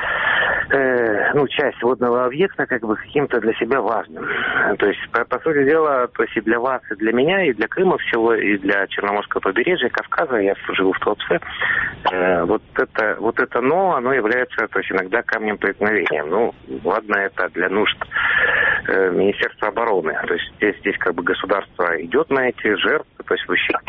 э, ну, часть водного объекта как бы каким-то для себя важным. То есть, по, по сути дела, то есть и для вас, и для меня, и для Крыма всего, и для Черноморского побережья, Кавказа, я живу в Туапсе, э, вот это, вот это «но», оно является, то есть, иногда камнем преткновения. Ну, ладно, это для нужд э, Министерства обороны. То есть здесь, здесь как бы государство идет на эти жертвы, то есть в ущерб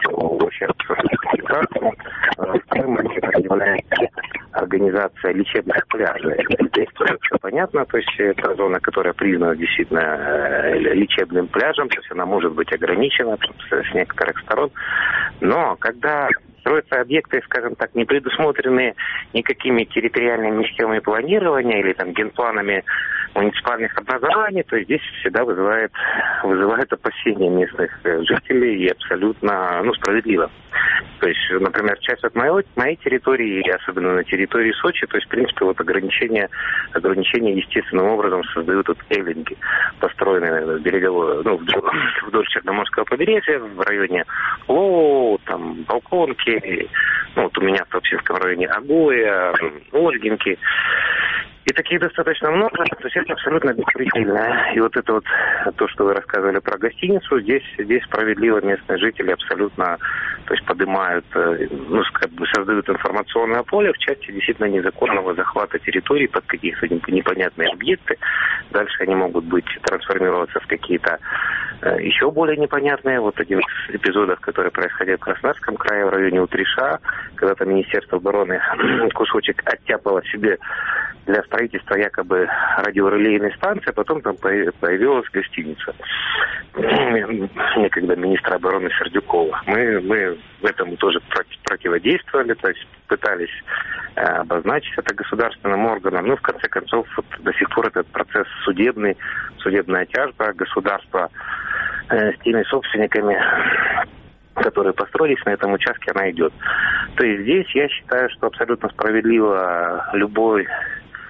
Крым является организация лечебных пляжей. Здесь тоже все понятно, то есть это зона, которая признана действительно лечебным пляжем, то есть она может быть ограничена с некоторых сторон. Но когда строятся объекты, скажем так, не предусмотренные никакими территориальными схемами планирования или там генпланами муниципальных образований, то здесь всегда вызывает, вызывает опасения местных жителей и абсолютно, ну, справедливо. То есть, например, часть от моей, моей территории, особенно на территории Сочи, то есть, в принципе, вот ограничения, ограничения естественным образом создают вот эллинги, построенные береговой, ну, вдоль, вдоль Черноморского побережья, в районе Лоу, там, Балконки, ну, вот у меня в Туапсинском районе Агоя, Ольгинки. И таких достаточно много, то есть это абсолютно беспредельно. И вот это вот, то, что вы рассказывали про гостиницу, здесь, здесь справедливо местные жители абсолютно, то есть поднимают, ну, как бы создают информационное поле в части действительно незаконного захвата территории под какие-то непонятные объекты. Дальше они могут быть, трансформироваться в какие-то еще более непонятные. Вот один из эпизодов, который происходил в Краснодарском крае, в районе Утриша, когда там Министерство обороны кусочек оттяпало себе для строительства якобы радиорелейной станции, а потом там появилась гостиница. Некогда министра обороны Сердюкова. Мы, мы в этом тоже противодействовали, то есть пытались э, обозначить это государственным органам. Ну, в конце концов, вот, до сих пор этот процесс судебный, судебная тяжба государства э, с теми собственниками, которые построились на этом участке, она идет. То есть здесь я считаю, что абсолютно справедливо любой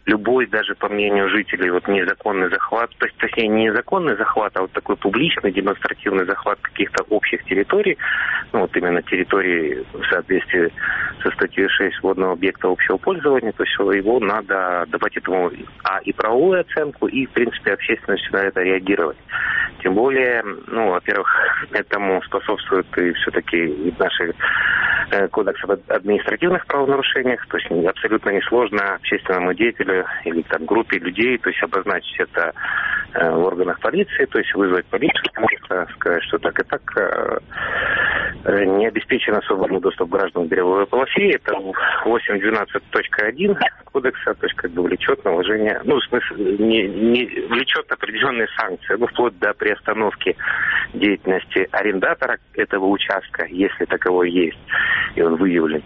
любой, даже по мнению жителей, вот незаконный захват, то есть, точнее, не незаконный захват, а вот такой публичный, демонстративный захват каких-то общих территорий, ну, вот именно территории в соответствии со статьей шесть водного объекта общего пользования, то есть его надо давать этому а, и правовую оценку, и, в принципе, общественности на это реагировать. Тем более, ну, во-первых, этому способствует и все-таки и наши э, кодекс об административных правонарушениях, то есть абсолютно несложно общественному деятелю или там группе людей, то есть обозначить это э, в органах полиции, то есть вызвать полицию, можно сказать, что так и так э, э, не обеспечен свободный доступ граждан к береговой полосе. Это восемь двенадцать точка один кодекса, то есть как бы влечет наложение, ну, в смысле, не, не влечет определенные санкции, ну, вплоть до приостановки деятельности арендатора этого участка, если таковой есть, и он выявлен,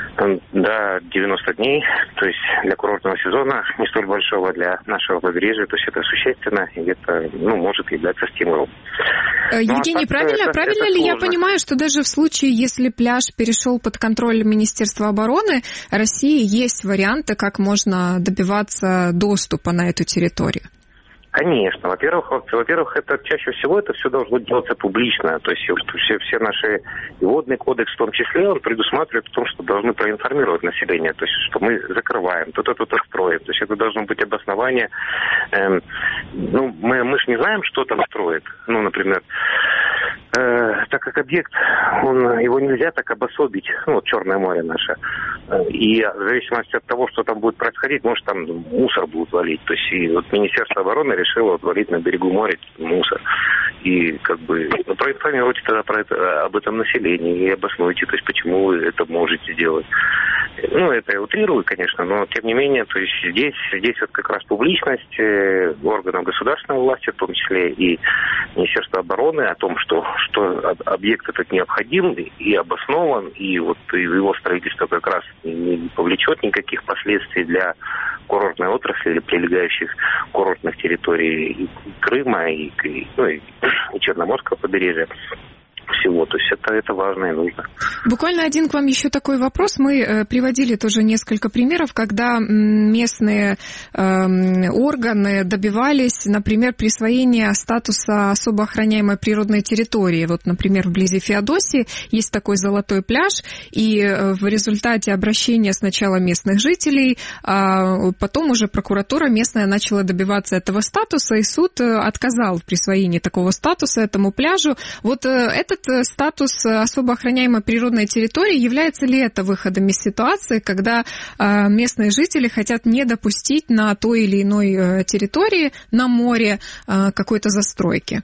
до девяноста дней, то есть для курортного сезона не столь большого для нашего побережья, то есть это существенно, и это, ну, может являться стимулом. Евгений, ну, а правильно, это, правильно это ли сложно. Я понимаю, что даже в случае, если пляж перешел под контроль Министерства обороны, России есть варианты, как можно добиваться доступа на эту территорию? Конечно. Во-первых, во-первых, это чаще всего это все должно делаться публично. То есть все, все наши и водный кодекс в том числе, он предусматривает в том, что должны проинформировать население. То есть, что мы закрываем, то-то, то-то строим. То есть это должно быть обоснование. Эм, ну, мы, мы же не знаем, что там строят. Ну, например, э, так как объект, он, его нельзя так обособить. Ну, вот Черное море наше. И в зависимости от того, что там будет происходить, может, там мусор будут валить. То есть и вот Министерство обороны решила отвалить на берегу моря мусор. И как бы ну, проинформируйте тогда про это, об этом населении и обоснуйте, то есть почему вы это можете делать. Ну, это я утрирую, конечно, но тем не менее, то есть здесь, здесь вот как раз публичность э, органов государственной власти, в том числе и Министерства обороны, о том, что, что объект этот необходим и обоснован, и вот и его строительство как раз не повлечет никаких последствий для курортной отрасли или прилегающих курортных территорий и Крыма, и, и, ну, и, и Черноморского побережья. Всего, то есть это, это важно и нужно. Буквально один к вам еще такой вопрос. Мы э, приводили тоже несколько примеров, когда местные э, органы добивались, например, присвоения статуса особо охраняемой природной территории. Вот, например, вблизи Феодосии есть такой золотой пляж, и э, в результате обращения сначала местных жителей, а потом уже прокуратура местная начала добиваться этого статуса, и суд отказал в присвоении такого статуса этому пляжу. Вот э, этот статус особо охраняемой природной территории, является ли это выходом из ситуации, когда местные жители хотят не допустить на той или иной территории, на море, какой-то застройки?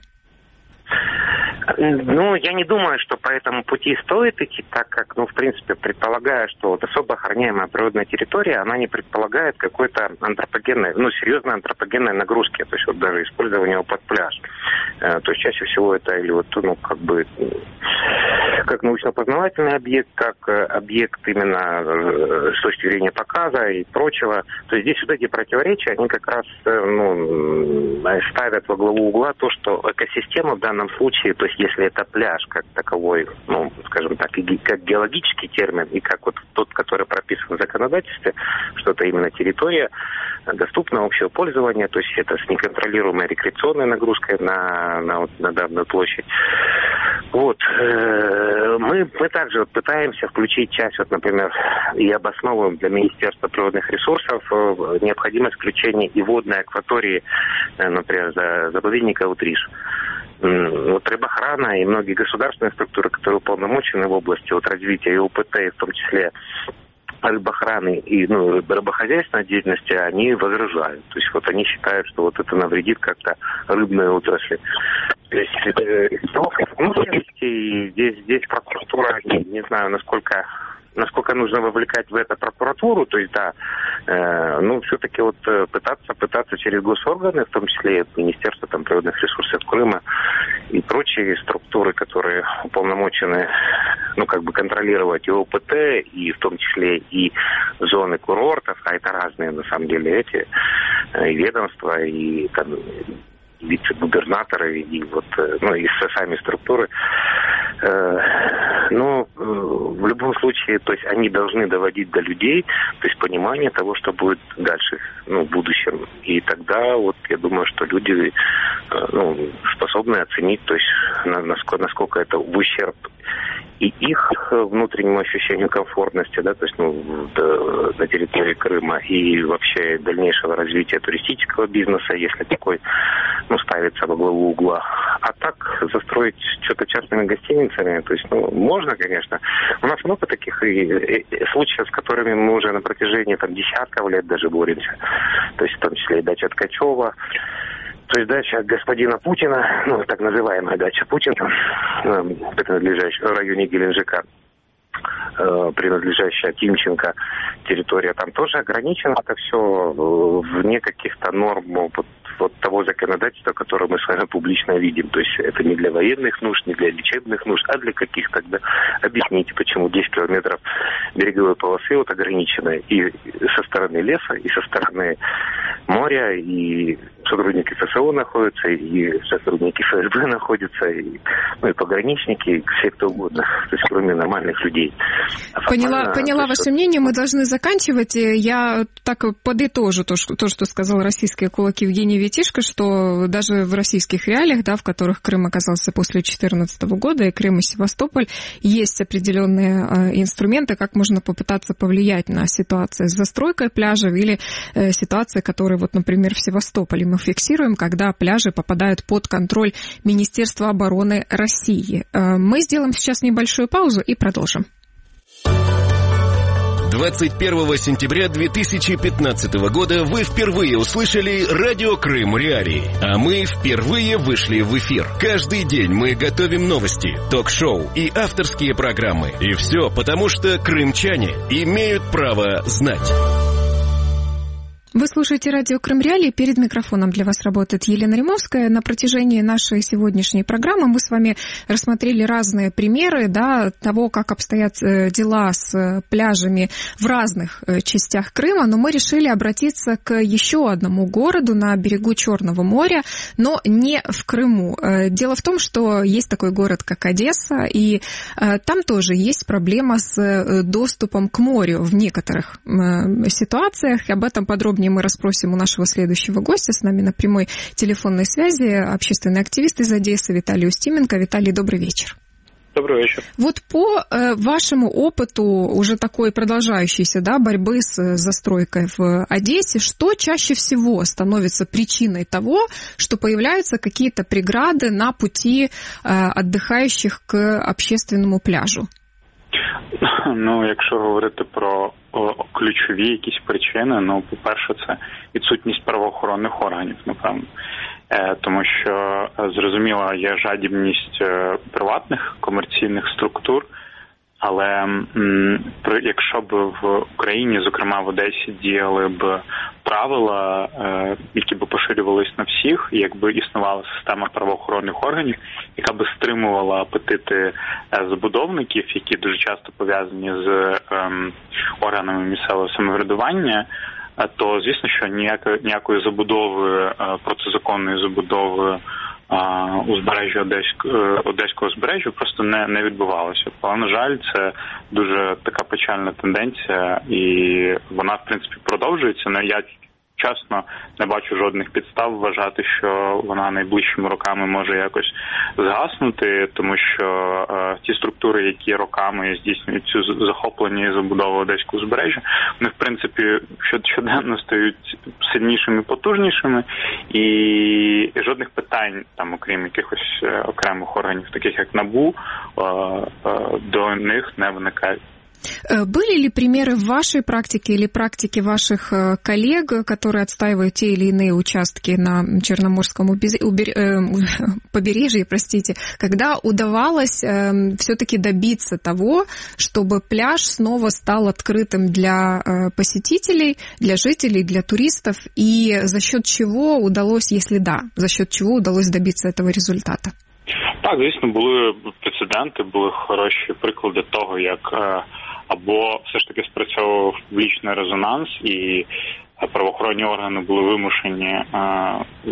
Ну, я не думаю, что по этому пути стоит идти, так как, ну, в принципе, предполагаю, что вот особо охраняемая природная территория, она не предполагает какой-то антропогенной, ну, серьезной антропогенной нагрузки, то есть вот даже использование его под пляж. То есть чаще всего это или вот, ну, как бы, как научно-познавательный объект, как объект именно с точки зрения показа и прочего. То есть здесь вот эти противоречия, они как раз, ну, ставят во главу угла то, что экосистема в данном случае, то есть если это пляж как таковой, ну, скажем так, и как геологический термин, и как вот тот, который прописан в законодательстве, что это именно территория доступного общего пользования, то есть это с неконтролируемой рекреационной нагрузкой на, на, вот, на данную площадь. Вот. Мы, мы также вот пытаемся включить часть, вот, например, и обосновываем для Министерства природных ресурсов необходимость включения и водной акватории, например, заповедника Утриш. Вот рыбоохрана и многие государственные структуры, которые уполномочены в области вот, развития и ОПТ, и в том числе рыбоохраны и ну, рыбохозяйственной деятельности, они возражают. То есть вот они считают, что вот это навредит как-то рыбной отрасли. То есть и здесь, здесь прокуратура, не, не знаю, насколько... насколько нужно вовлекать в это прокуратуру, то есть, да, э, ну, все-таки вот пытаться, пытаться через госорганы, в том числе и Министерство там, природных ресурсов Крыма и прочие структуры, которые уполномочены, ну, как бы контролировать и ОПТ, и в том числе и зоны курортов, а это разные, на самом деле, эти и ведомства, и там вице-губернаторы, и вот, ну, и сами структуры, э, Но в любом случае, то есть они должны доводить до людей, то есть понимание того, что будет дальше, ну, в будущем. И тогда вот я думаю, что люди, ну, способны оценить, то есть насколько, насколько это в ущерб и их внутреннему ощущению комфортности, да, то есть, ну, на территории Крыма, и вообще дальнейшего развития туристического бизнеса, если такой, ну, ставится во главу угла. А так застроить что-то частными гостиницами, то есть, ну, можно, конечно. У нас много таких и, и случаев, с которыми мы уже на протяжении там десятков лет даже боремся. То есть, в том числе и дача Ткачева. То есть дача господина Путина, ну, так называемая дача Путина, принадлежащая в районе Геленджика, принадлежащая Тимченко, территория там тоже ограничена. Это все вне каких-то норм вот, вот того законодательства, которое мы с вами публично видим. То есть это не для военных нужд, не для лечебных нужд, а для каких тогда. Объясните, почему десять километров береговой полосы вот ограничены и со стороны леса, и со стороны моря, и сотрудники ФСО находятся, и сотрудники ФСБ находятся, и, ну, и пограничники, и все кто угодно, то есть кроме нормальных людей. А поняла поняла ваше мнение, мы должны заканчивать. Я так подытожу то, что, то, что сказал российский эколог Евгений Витишко, что даже в российских реалиях, да, в которых Крым оказался после две тысячи четырнадцатого года, и Крым, и Севастополь, есть определенные э, инструменты, как можно попытаться повлиять на ситуацию с застройкой пляжей или э, ситуации, которые, вот, например, в Севастополе мы фиксируем, когда пляжи попадают под контроль Министерства обороны России. Э, мы сделаем сейчас небольшую паузу и продолжим. двадцать первого сентября две тысячи пятнадцатого года вы впервые услышали радио Крым Реалии, а мы впервые вышли в эфир. Каждый день мы готовим новости, ток-шоу и авторские программы. И все потому, что крымчане имеют право знать. Вы слушаете радио Крым Реалии. Перед микрофоном для вас работает Елена Римовская. На протяжении нашей сегодняшней программы мы с вами рассмотрели разные примеры, да, того, как обстоят дела с пляжами в разных частях Крыма, но мы решили обратиться к еще одному городу на берегу Черного моря, но не в Крыму. Дело в том, что есть такой город, как Одесса, и там тоже есть проблема с доступом к морю в некоторых ситуациях. Об этом подробнее мы расспросим у нашего следующего гостя. С нами на прямой телефонной связи общественный активист из Одессы Виталий Устименко. Виталий, добрый вечер. Добрый вечер. Вот по э, вашему опыту уже такой продолжающейся, да, борьбы с застройкой в Одессе, что чаще всего становится причиной того, что появляются какие-то преграды на пути э, отдыхающих к общественному пляжу? Ну, якщо говорити про о, ключові якісь причини, ну, по-перше, це відсутність правоохоронних органів, напевно. Е, тому що, зрозуміло, є жадібність е, приватних комерційних структур, але м, при, якщо б в Україні, зокрема в Одесі, діяли б правила, е, які б поширювались на всіх, якби існувала система правоохоронних органів, яка би стримувала апетити е, забудовників, які дуже часто пов'язані з е, органами місцевого самоврядування, то, звісно, що ніякої, ніякої забудови, е, протизаконної забудови узбережжя Одеського, Одеського узбережжя просто не, не відбувалося. Але, на жаль, це дуже така печальна тенденція, і вона, в принципі, продовжується. Але я, чесно, не бачу жодних підстав вважати, що вона найближчими роками може якось згаснути, тому що е, ті структури, які роками здійснюють цю захоплення і забудову Одеського узбережжя, вони, в принципі, щоденно стають сильнішими, потужнішими, і жодних питань, там, окрім якихось окремих органів, таких як НАБУ, е, е, до них не виникають. Были ли примеры в вашей практике или практике ваших коллег, которые отстаивают те или иные участки на Черноморском побережье, простите, когда удавалось все-таки добиться того, чтобы пляж снова стал открытым для посетителей, для жителей, для туристов, и за счет чего удалось, если да, за счет чего удалось добиться этого результата? Так, звісно, були прецеденти, були хороші приклади того, як або все ж таки спрацьовував публічний резонанс, і правоохоронні органи були вимушені е,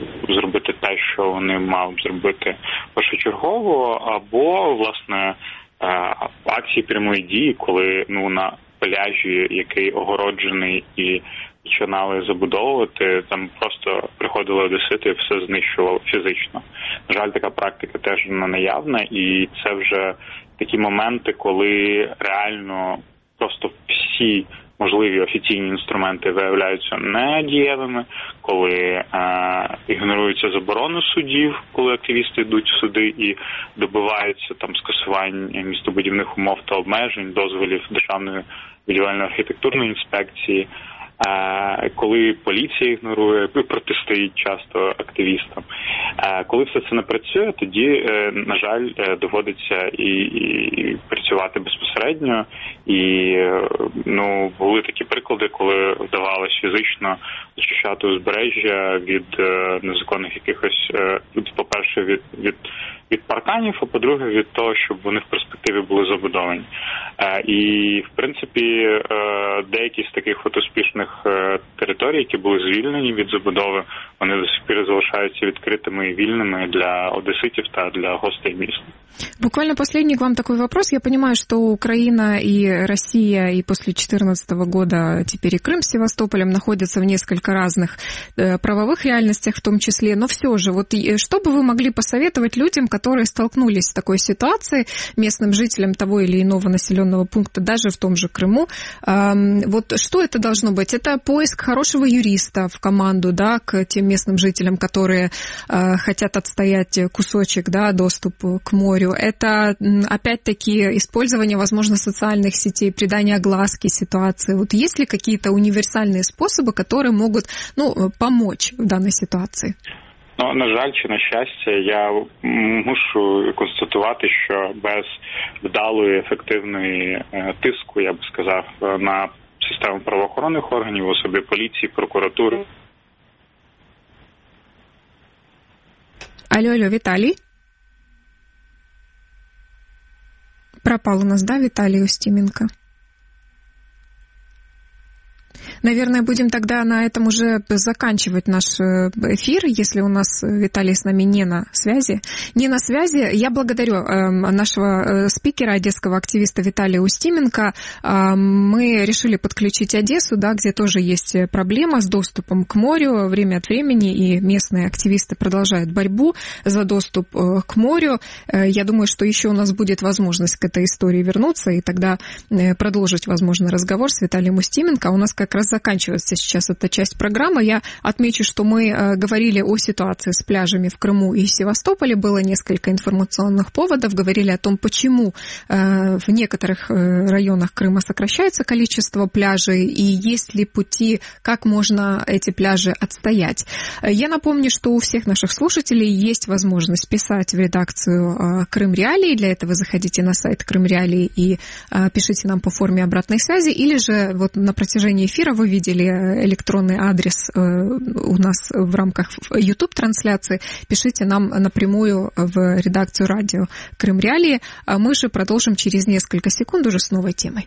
зробити те, що вони мали б зробити першочергово, або, власне, акції прямої дії, коли ну на пляжі, який огороджений і починали забудовувати, там просто приходили одесити і все знищували фізично. На жаль, така практика теж не наявна, і це вже такі моменти, коли реально просто всі можливі офіційні інструменти виявляються недієвими, коли е, ігнорується заборона судів, коли активісти йдуть в суди і добиваються там скасування містобудівних умов та обмежень, дозволів Державної будівельно-архітектурної інспекції, е, коли поліція ігнорує, протистоїть часто активістам. Е, коли все це не працює, тоді, е, на жаль, е, доводиться і, і працювати безпосередньо. І ну, були такі приклади, коли вдавалося фізично очищати узбережжя від е, незаконних якихось, е, по-перше, від, від, від парканів, а по-друге, від того, щоб вони в перспективі були забудовані. Е, і, в принципі, е, деякі з таких от успішних е, територій, які були звільнені від забудови, вони до сих пір залишаються відкритими і вільними для одеситів та для гостей міста. Буквально последний к вам такой вопрос. Я понимаю, что Украина и Россия и после две тысячи четырнадцатого года теперь и Крым с Севастополем находятся в несколько разных э, правовых реальностях в том числе, но все же, вот что бы вы могли посоветовать людям, которые столкнулись с такой ситуацией, местным жителям того или иного населенного пункта, даже в том же Крыму, э, вот что это должно быть? Это поиск хорошего юриста в команду, да, к тем местным жителям, которые э, хотят отстоять кусочек, да, доступ к морю. Это, опять-таки, использование, возможно, социальных сетей, придание огласки ситуации. Вот есть ли какие-то универсальные способы, которые могут, ну, помочь в данной ситуации? Ну, на жаль, чи на щастя, я мушу констатувати, що без вдалої, ефективної тиску, я б сказав, на систему правоохоронних органів, особи поліції, прокуратури. Алло, алло, Виталий? Пропал у нас, да, Виталий Устименко? Наверное, будем тогда на этом уже заканчивать наш эфир, если у нас Виталий с нами не на связи. Не на связи. Я благодарю нашего спикера, одесского активиста Виталия Устименко. Мы решили подключить Одессу, да, где тоже есть проблема с доступом к морю время от времени, и местные активисты продолжают борьбу за доступ к морю. Я думаю, что еще у нас будет возможность к этой истории вернуться и тогда продолжить, возможно, разговор с Виталием Устименко. У нас как раз заканчивается сейчас эта часть программы. Я отмечу, что мы э, говорили о ситуации с пляжами в Крыму и Севастополе. Было несколько информационных поводов. Говорили о том, почему э, в некоторых э, районах Крыма сокращается количество пляжей и есть ли пути, как можно эти пляжи отстоять. Я напомню, что у всех наших слушателей есть возможность писать в редакцию э, Крым Реалии. Для этого заходите на сайт Крым Реалии и э, пишите нам по форме обратной связи. Или же вот на протяжении эфира вы видели электронный адрес у нас в рамках YouTube-трансляции. Пишите нам напрямую в редакцию радио Крым Реалии. А мы же продолжим через несколько секунд уже с новой темой.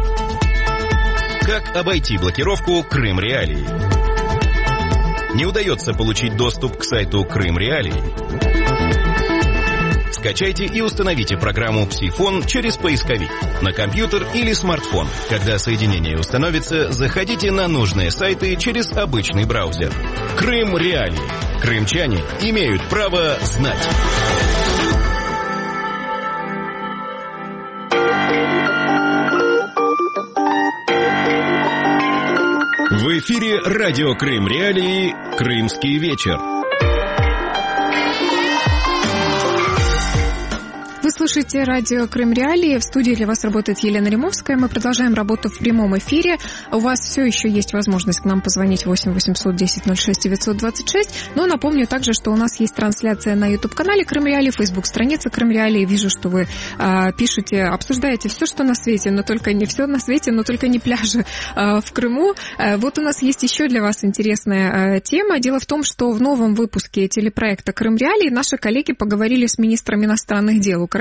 Как обойти блокировку Крым Реалии? Не удается получить доступ к сайту Крым Реалии? Скачайте и установите программу «Псифон» через поисковик на компьютер или смартфон. Когда соединение установится, заходите на нужные сайты через обычный браузер. Крым Реалии. Крымчане имеют право знать. В эфире радио Крым Реалии «Крымский вечер». Вы слушаете радио Крым Реалии. В студии для вас работает Елена Римовская. Мы продолжаем работу в прямом эфире. У вас все еще есть возможность к нам позвонить восемь восемьсот десять ноль шесть девятьсот двадцать шесть. Но напомню также, что у нас есть трансляция на YouTube-канале Крым Реалии, Facebook-страница Крым Реалии. Вижу, что вы а, пишете, обсуждаете все, что на свете, но только не все на свете, но только не пляжи а, в Крыму. А, вот у нас есть еще для вас интересная а, тема. Дело в том, что в новом выпуске телепроекта Крым Реалии наши коллеги поговорили с министром иностранных дел Украины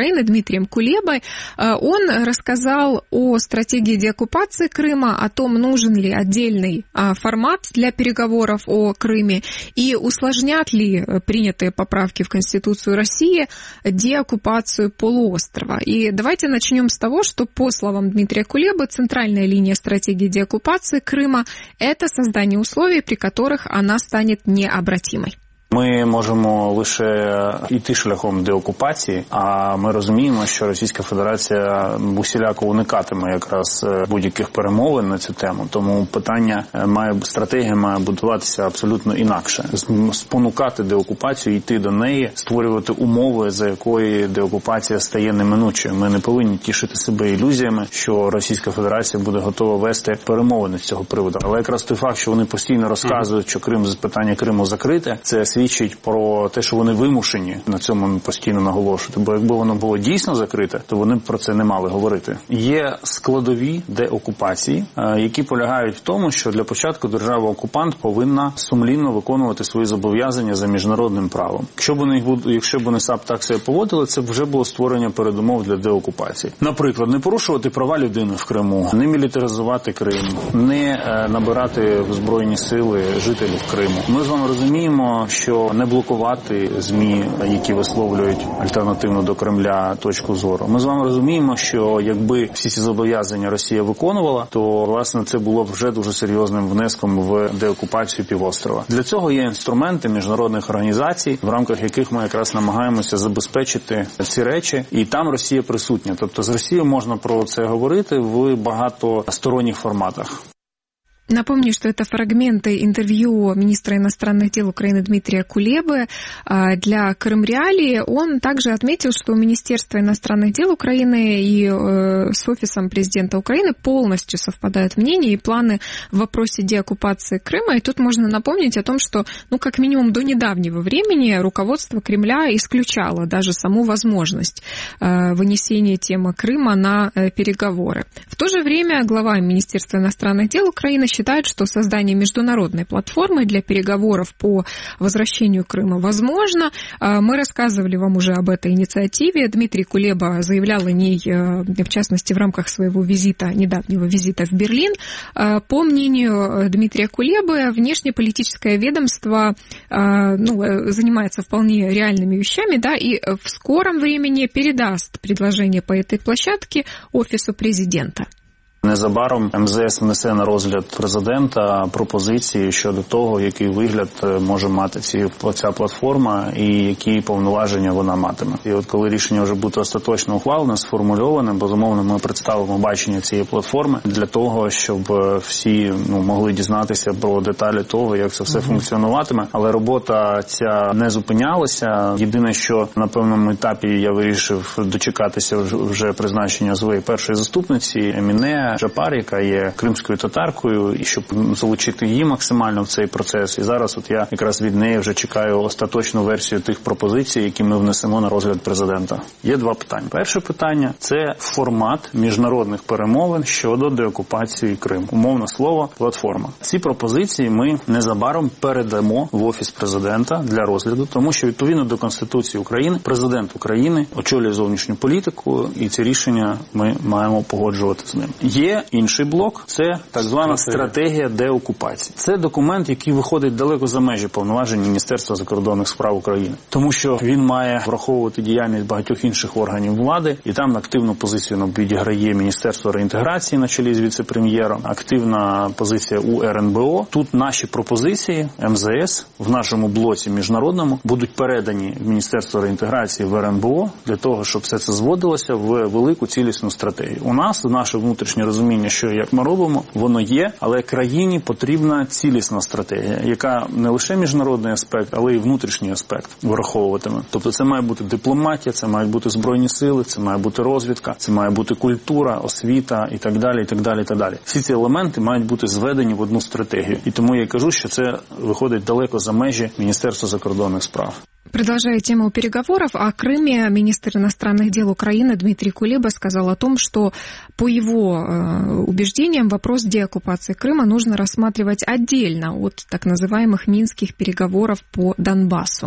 Украины Дмитрием Кулебой. Он рассказал о стратегии деоккупации Крыма, о том, нужен ли отдельный формат для переговоров о Крыме и усложнят ли принятые поправки в Конституцию России деоккупацию полуострова. И давайте начнем с того, что, по словам Дмитрия Кулебы, центральная линия стратегии деоккупации Крыма – это создание условий, при которых она станет необратимой. Ми можемо лише йти шляхом деокупації, а ми розуміємо, що Російська Федерація усіляко уникатиме якраз будь-яких перемовин на цю тему. Тому питання має, стратегія має будуватися абсолютно інакше. Спонукати деокупацію, йти до неї, створювати умови, за якої деокупація стає неминучою. Ми не повинні тішити себе ілюзіями, що Російська Федерація буде готова вести перемовини з цього приводу. Але якраз той факт, що вони постійно розказують, що Крим, питання Криму закрите, це свідчить про те, що вони вимушені на цьому постійно наголошувати. Бо якби воно було дійсно закрите, то вони б про це не мали говорити. Є складові деокупації, які полягають в тому, що для початку держава-окупант повинна сумлінно виконувати свої зобов'язання за міжнародним правом. Якщо б вони, якщо б вони САП так себе поводили, це вже було створення передумов для деокупації. Наприклад, не порушувати права людини в Криму, не мілітаризувати Крим, не набирати в Збройні сили жителів Криму. Ми з вами розуміємо, що не блокувати ЗМІ, які висловлюють альтернативну до Кремля точку зору. Ми з вами розуміємо, що якби всі ці зобов'язання Росія виконувала, то, власне, це було б вже дуже серйозним внеском в деокупацію півострова. Для цього є інструменти міжнародних організацій, в рамках яких ми якраз намагаємося забезпечити ці речі, і там Росія присутня. Тобто з Росією можна про це говорити в багатосторонніх форматах. Напомню, что это фрагменты интервью министра иностранных дел Украины Дмитрия Кулебы для Крымреалии. Он также отметил, что Министерство иностранных дел Украины и с офисом президента Украины полностью совпадают мнения и планы в вопросе деоккупации Крыма. И тут можно напомнить о том, что, ну, как минимум до недавнего времени руководство Кремля исключало даже саму возможность вынесения темы Крыма на переговоры. В то же время глава Министерства иностранных дел Украины считает, что создание международной платформы для переговоров по возвращению Крыма возможно. Мы рассказывали вам уже об этой инициативе. Дмитрий Кулеба заявлял о ней, в частности, в рамках своего визита, недавнего визита в Берлин. По мнению Дмитрия Кулебы, внешнеполитическое ведомство, ну, занимается вполне реальными вещами, да, и в скором времени передаст предложение по этой площадке офису президента. Незабаром МЗС внесе на розгляд президента пропозиції щодо того, який вигляд може мати ці, ця платформа і які повноваження вона матиме. І от коли рішення вже буде остаточно ухвалене, сформульоване, безумовно, ми представимо бачення цієї платформи для того, щоб всі, ну, могли дізнатися про деталі того, як це все mm-hmm. функціонуватиме. Але робота ця не зупинялася. Єдине, що на певному етапі я вирішив дочекатися вже призначення своєї першої заступниці Еміне Джапар, яка є кримською татаркою, і щоб залучити її максимально в цей процес. І зараз от я якраз від неї вже чекаю остаточну версію тих пропозицій, які ми внесемо на розгляд президента. Є два питання. Перше питання – це формат міжнародних перемовин щодо деокупації Криму. Умовне слово – платформа. Ці пропозиції ми незабаром передамо в Офіс президента для розгляду, тому що відповідно до Конституції України президент України очолює зовнішню політику, і ці рішення ми маємо погоджувати з ним. Є інший блок – це так звана стратегія деокупації. Це документ, який виходить далеко за межі повноважень Міністерства закордонних справ України. Тому що він має враховувати діяльність багатьох інших органів влади, і там активну позицію відіграє Міністерство реінтеграції на чолі з віце-прем'єром, активна позиція у ер ен бе о. Тут наші пропозиції ем зе ес в нашому блоці міжнародному будуть передані в Міністерство реінтеграції в ер ен бе о для того, щоб все це зводилося в велику цілісну стратегію. У нас, наше внутрішнє розуміння, що як ми робимо, воно є, але країні потрібна цілісна стратегія, яка не лише міжнародний аспект, але й внутрішній аспект враховуватиме. Тобто це має бути дипломатія, це мають бути збройні сили, це має бути розвідка, це має бути культура, освіта і так далі, і так далі, і так далі. Всі ці елементи мають бути зведені в одну стратегію. І тому я кажу, що це виходить далеко за межі Міністерства закордонних справ. Продолжая тему переговоров о Крыме, министр иностранных дел Украины Дмитрий Кулеба сказал о том, что, по его э, убеждениям, вопрос деоккупации Крыма нужно рассматривать отдельно от так называемых минских переговоров по Донбассу.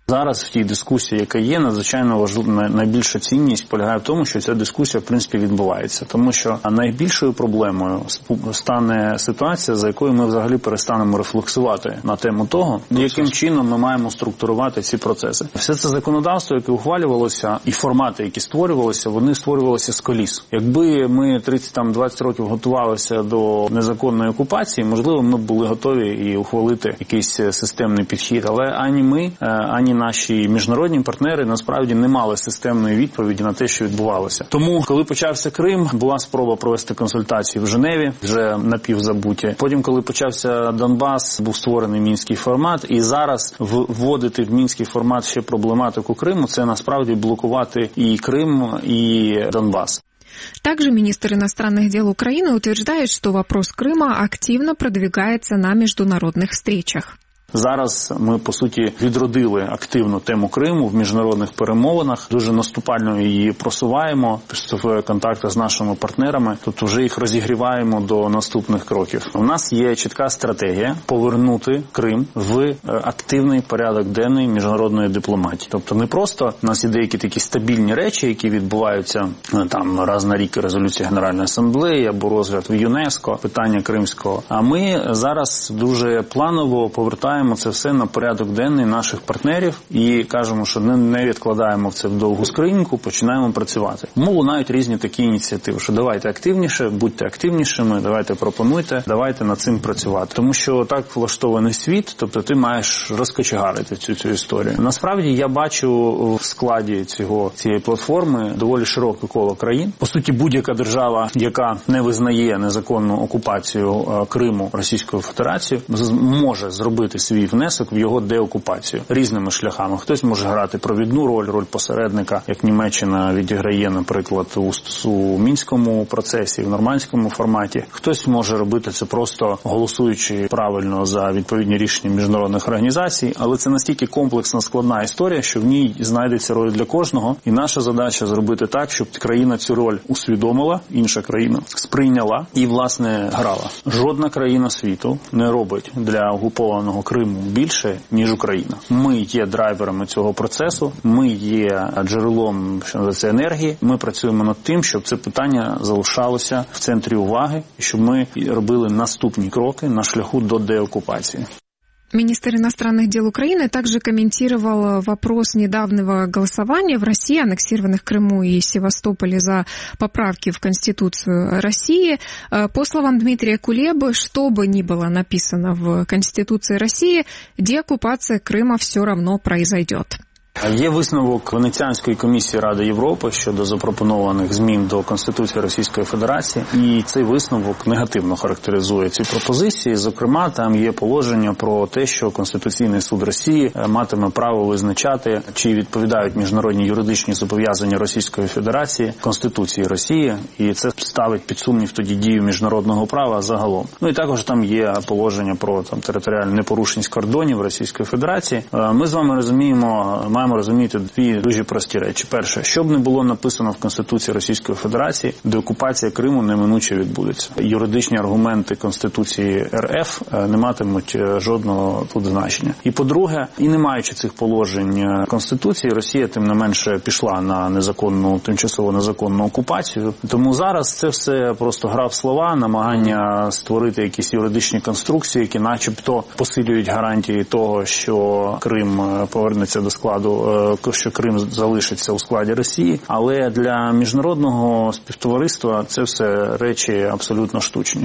Зараз в тій дискусії, яка є, надзвичайно важлива, найбільша цінність полягає в тому, що ця дискусія, в принципі, відбувається. Тому що найбільшою проблемою стане ситуація, за якою ми взагалі перестанемо рефлексувати на тему того, яким чином ми маємо структурувати ці процеси. Все це законодавство, яке ухвалювалося, і формати, які створювалися, вони створювалися з коліс. Якби ми тридцять-двадцять років готувалися до незаконної окупації, можливо, ми б були готові і ухвалити якийсь системний підхід. Але ані ми, ані наші міжнародні партнери насправді не мали системної відповіді на те, що відбувалося. Тому, коли почався Крим, була спроба провести консультації в Женеві, вже напівзабуті. Потім, коли почався Донбас, був створений Мінський формат. І зараз вводити в Мінський формат ще проблематику Криму – це насправді блокувати і Крим, и Донбасс. Также министр иностранных дел Украины утверждает, что вопрос Крыма активно продвигается на международных встречах. Зараз ми, по суті, відродили активно тему Криму в міжнародних перемовинах, дуже наступально її просуваємо в контактах з нашими партнерами, тобто вже їх розігріваємо до наступних кроків. У нас є чітка стратегія повернути Крим в активний порядок денний міжнародної дипломатії. Тобто не просто у нас є деякі такі стабільні речі, які відбуваються там раз на рік, резолюція Генеральної асамблеї або розгляд в ЮНЕСКО, питання кримського. А ми зараз дуже планово повертаємо це все на порядок денний наших партнерів і кажемо, що не відкладаємо це в довгу скриньку, починаємо працювати. Тому лунають різні такі ініціативи, що давайте активніше, будьте активнішими, давайте пропонуйте, давайте над цим працювати. Тому що так влаштований світ, тобто ти маєш розкочегарити цю, цю історію. Насправді я бачу в складі цього, цієї платформи доволі широке коло країн. По суті, будь-яка держава, яка не визнає незаконну окупацію Криму Російською Федерацією, може зробити свій внесок в його деокупацію різними шляхами. Хтось може грати провідну роль, роль посередника, як Німеччина відіграє, наприклад, у, у мінському процесі, в нормандському форматі. Хтось може робити це просто голосуючи правильно за відповідні рішення міжнародних організацій, але це настільки комплексна, складна історія, що в ній знайдеться роль для кожного. І наша задача зробити так, щоб країна цю роль усвідомила, інша країна сприйняла і, власне, грала. Жодна країна світу не робить для окупованого Криму більше, ніж Україна. Ми є драйверами цього процесу, ми є джерелом, що називається, енергії. Ми працюємо над тим, щоб це питання залишалося в центрі уваги, і щоб ми робили наступні кроки на шляху до деокупації. Министр иностранных дел Украины также комментировал вопрос недавнего голосования в России, аннексированных Крыму и Севастополе, за поправки в Конституцию России. По словам Дмитрия Кулебы, что бы ни было написано в Конституции России, деоккупация Крыма все равно произойдет. Є висновок Венеціанської комісії Ради Європи щодо запропонованих змін до Конституції Російської Федерації, і цей висновок негативно характеризує ці пропозиції. Зокрема, там є положення про те, що Конституційний суд Росії матиме право визначати, чи відповідають міжнародні юридичні зобов'язання Російської Федерації Конституції Росії, і це ставить під сумнів тоді дію міжнародного права загалом. Ну і також там є положення про там територіальну непорушність кордонів Російської Федерації. Ми з вами розуміємо, маємо розуміти дві дуже прості речі. Перше, що б не було написано в Конституції Російської Федерації, деокупація Криму неминуче відбудеться. Юридичні аргументи Конституції РФ не матимуть жодного тут значення. І по-друге, і не маючи цих положень Конституції, Росія тим не менше пішла на незаконну, тимчасово незаконну окупацію. Тому зараз це все просто гра в слова, намагання створити якісь юридичні конструкції, які начебто посилюють гарантії того, що Крим повернеться до складу, що Крим залишиться у складі Росії, але для міжнародного співтовариства це все речі абсолютно штучні.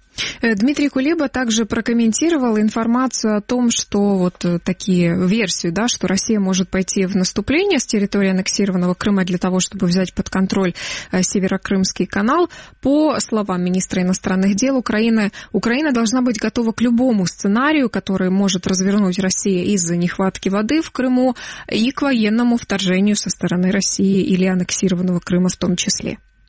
Дмитрий Кулеба также прокомментировал информацию о том, что вот такие версии, да, что Россия может пойти в наступление с территории аннексированного Крыма для того, чтобы взять под контроль Северокрымский канал. По словам министра иностранных дел Украины, Украина должна быть готова к любому сценарию, который может развернуть Россия из-за нехватки воды в Крыму, и к военному вторжению со стороны России или аннексированного Крыма в том числе.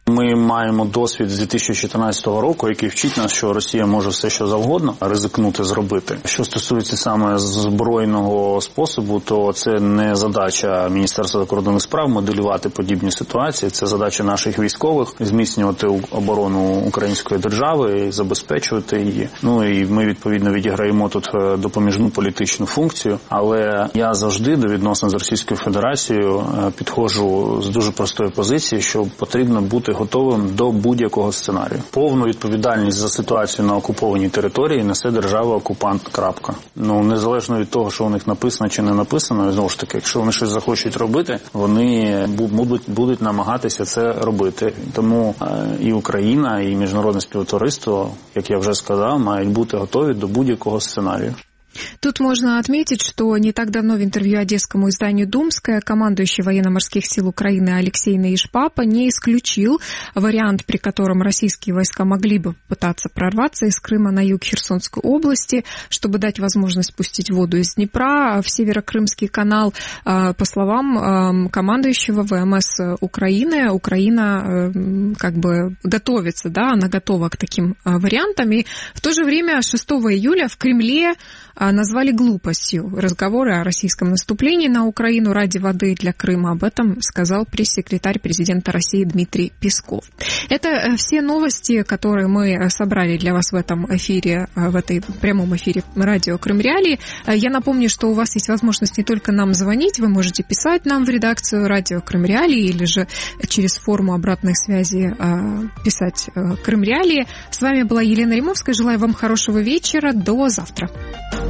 Ми маємо досвід з дві тисячі чотирнадцятого року, який вчить нас, що Росія може все, що завгодно ризикнути зробити. Що стосується саме збройного способу, то це не задача Міністерства закордонних справ моделювати подібні ситуації. Це задача наших військових зміцнювати оборону української держави і забезпечувати її. Ну і ми відповідно відіграємо тут допоміжну політичну функцію. Але я завжди до відносин з Російською Федерацією підходжу з дуже простої позиції, що потрібно бути готовим до будь-якого сценарію. Повну відповідальність за ситуацію на окупованій території несе держава-окупант. Крапка. Ну, незалежно від того, що у них написано чи не написано, знову ж таки, якщо вони щось захочуть робити, вони будуть, будуть намагатися це робити. Тому і Україна, і міжнародне співтовариство, як я вже сказав, мають бути готові до будь-якого сценарію. Тут можно отметить, что не так давно в интервью одесскому изданию «Думская» командующий военно-морских сил Украины Алексей Наишпапа не исключил вариант, при котором российские войска могли бы пытаться прорваться из Крыма на юг Херсонской области, чтобы дать возможность пустить воду из Днепра в Северокрымский канал. По словам командующего ВМС Украины, Украина как бы готовится, да, она готова к таким вариантам. И в то же время шестого июля в Кремле назвали глупостью разговоры о российском наступлении на Украину ради воды для Крыма. Об этом сказал пресс-секретарь президента России Дмитрий Песков. Это все новости, которые мы собрали для вас в этом эфире, в этой прямом эфире радио Крым Реалии. Я напомню, что у вас есть возможность не только нам звонить, вы можете писать нам в редакцию радио Крым Реалии или же через форму обратной связи писать Крым Реалии. С вами была Елена Римовская. Желаю вам хорошего вечера. До завтра.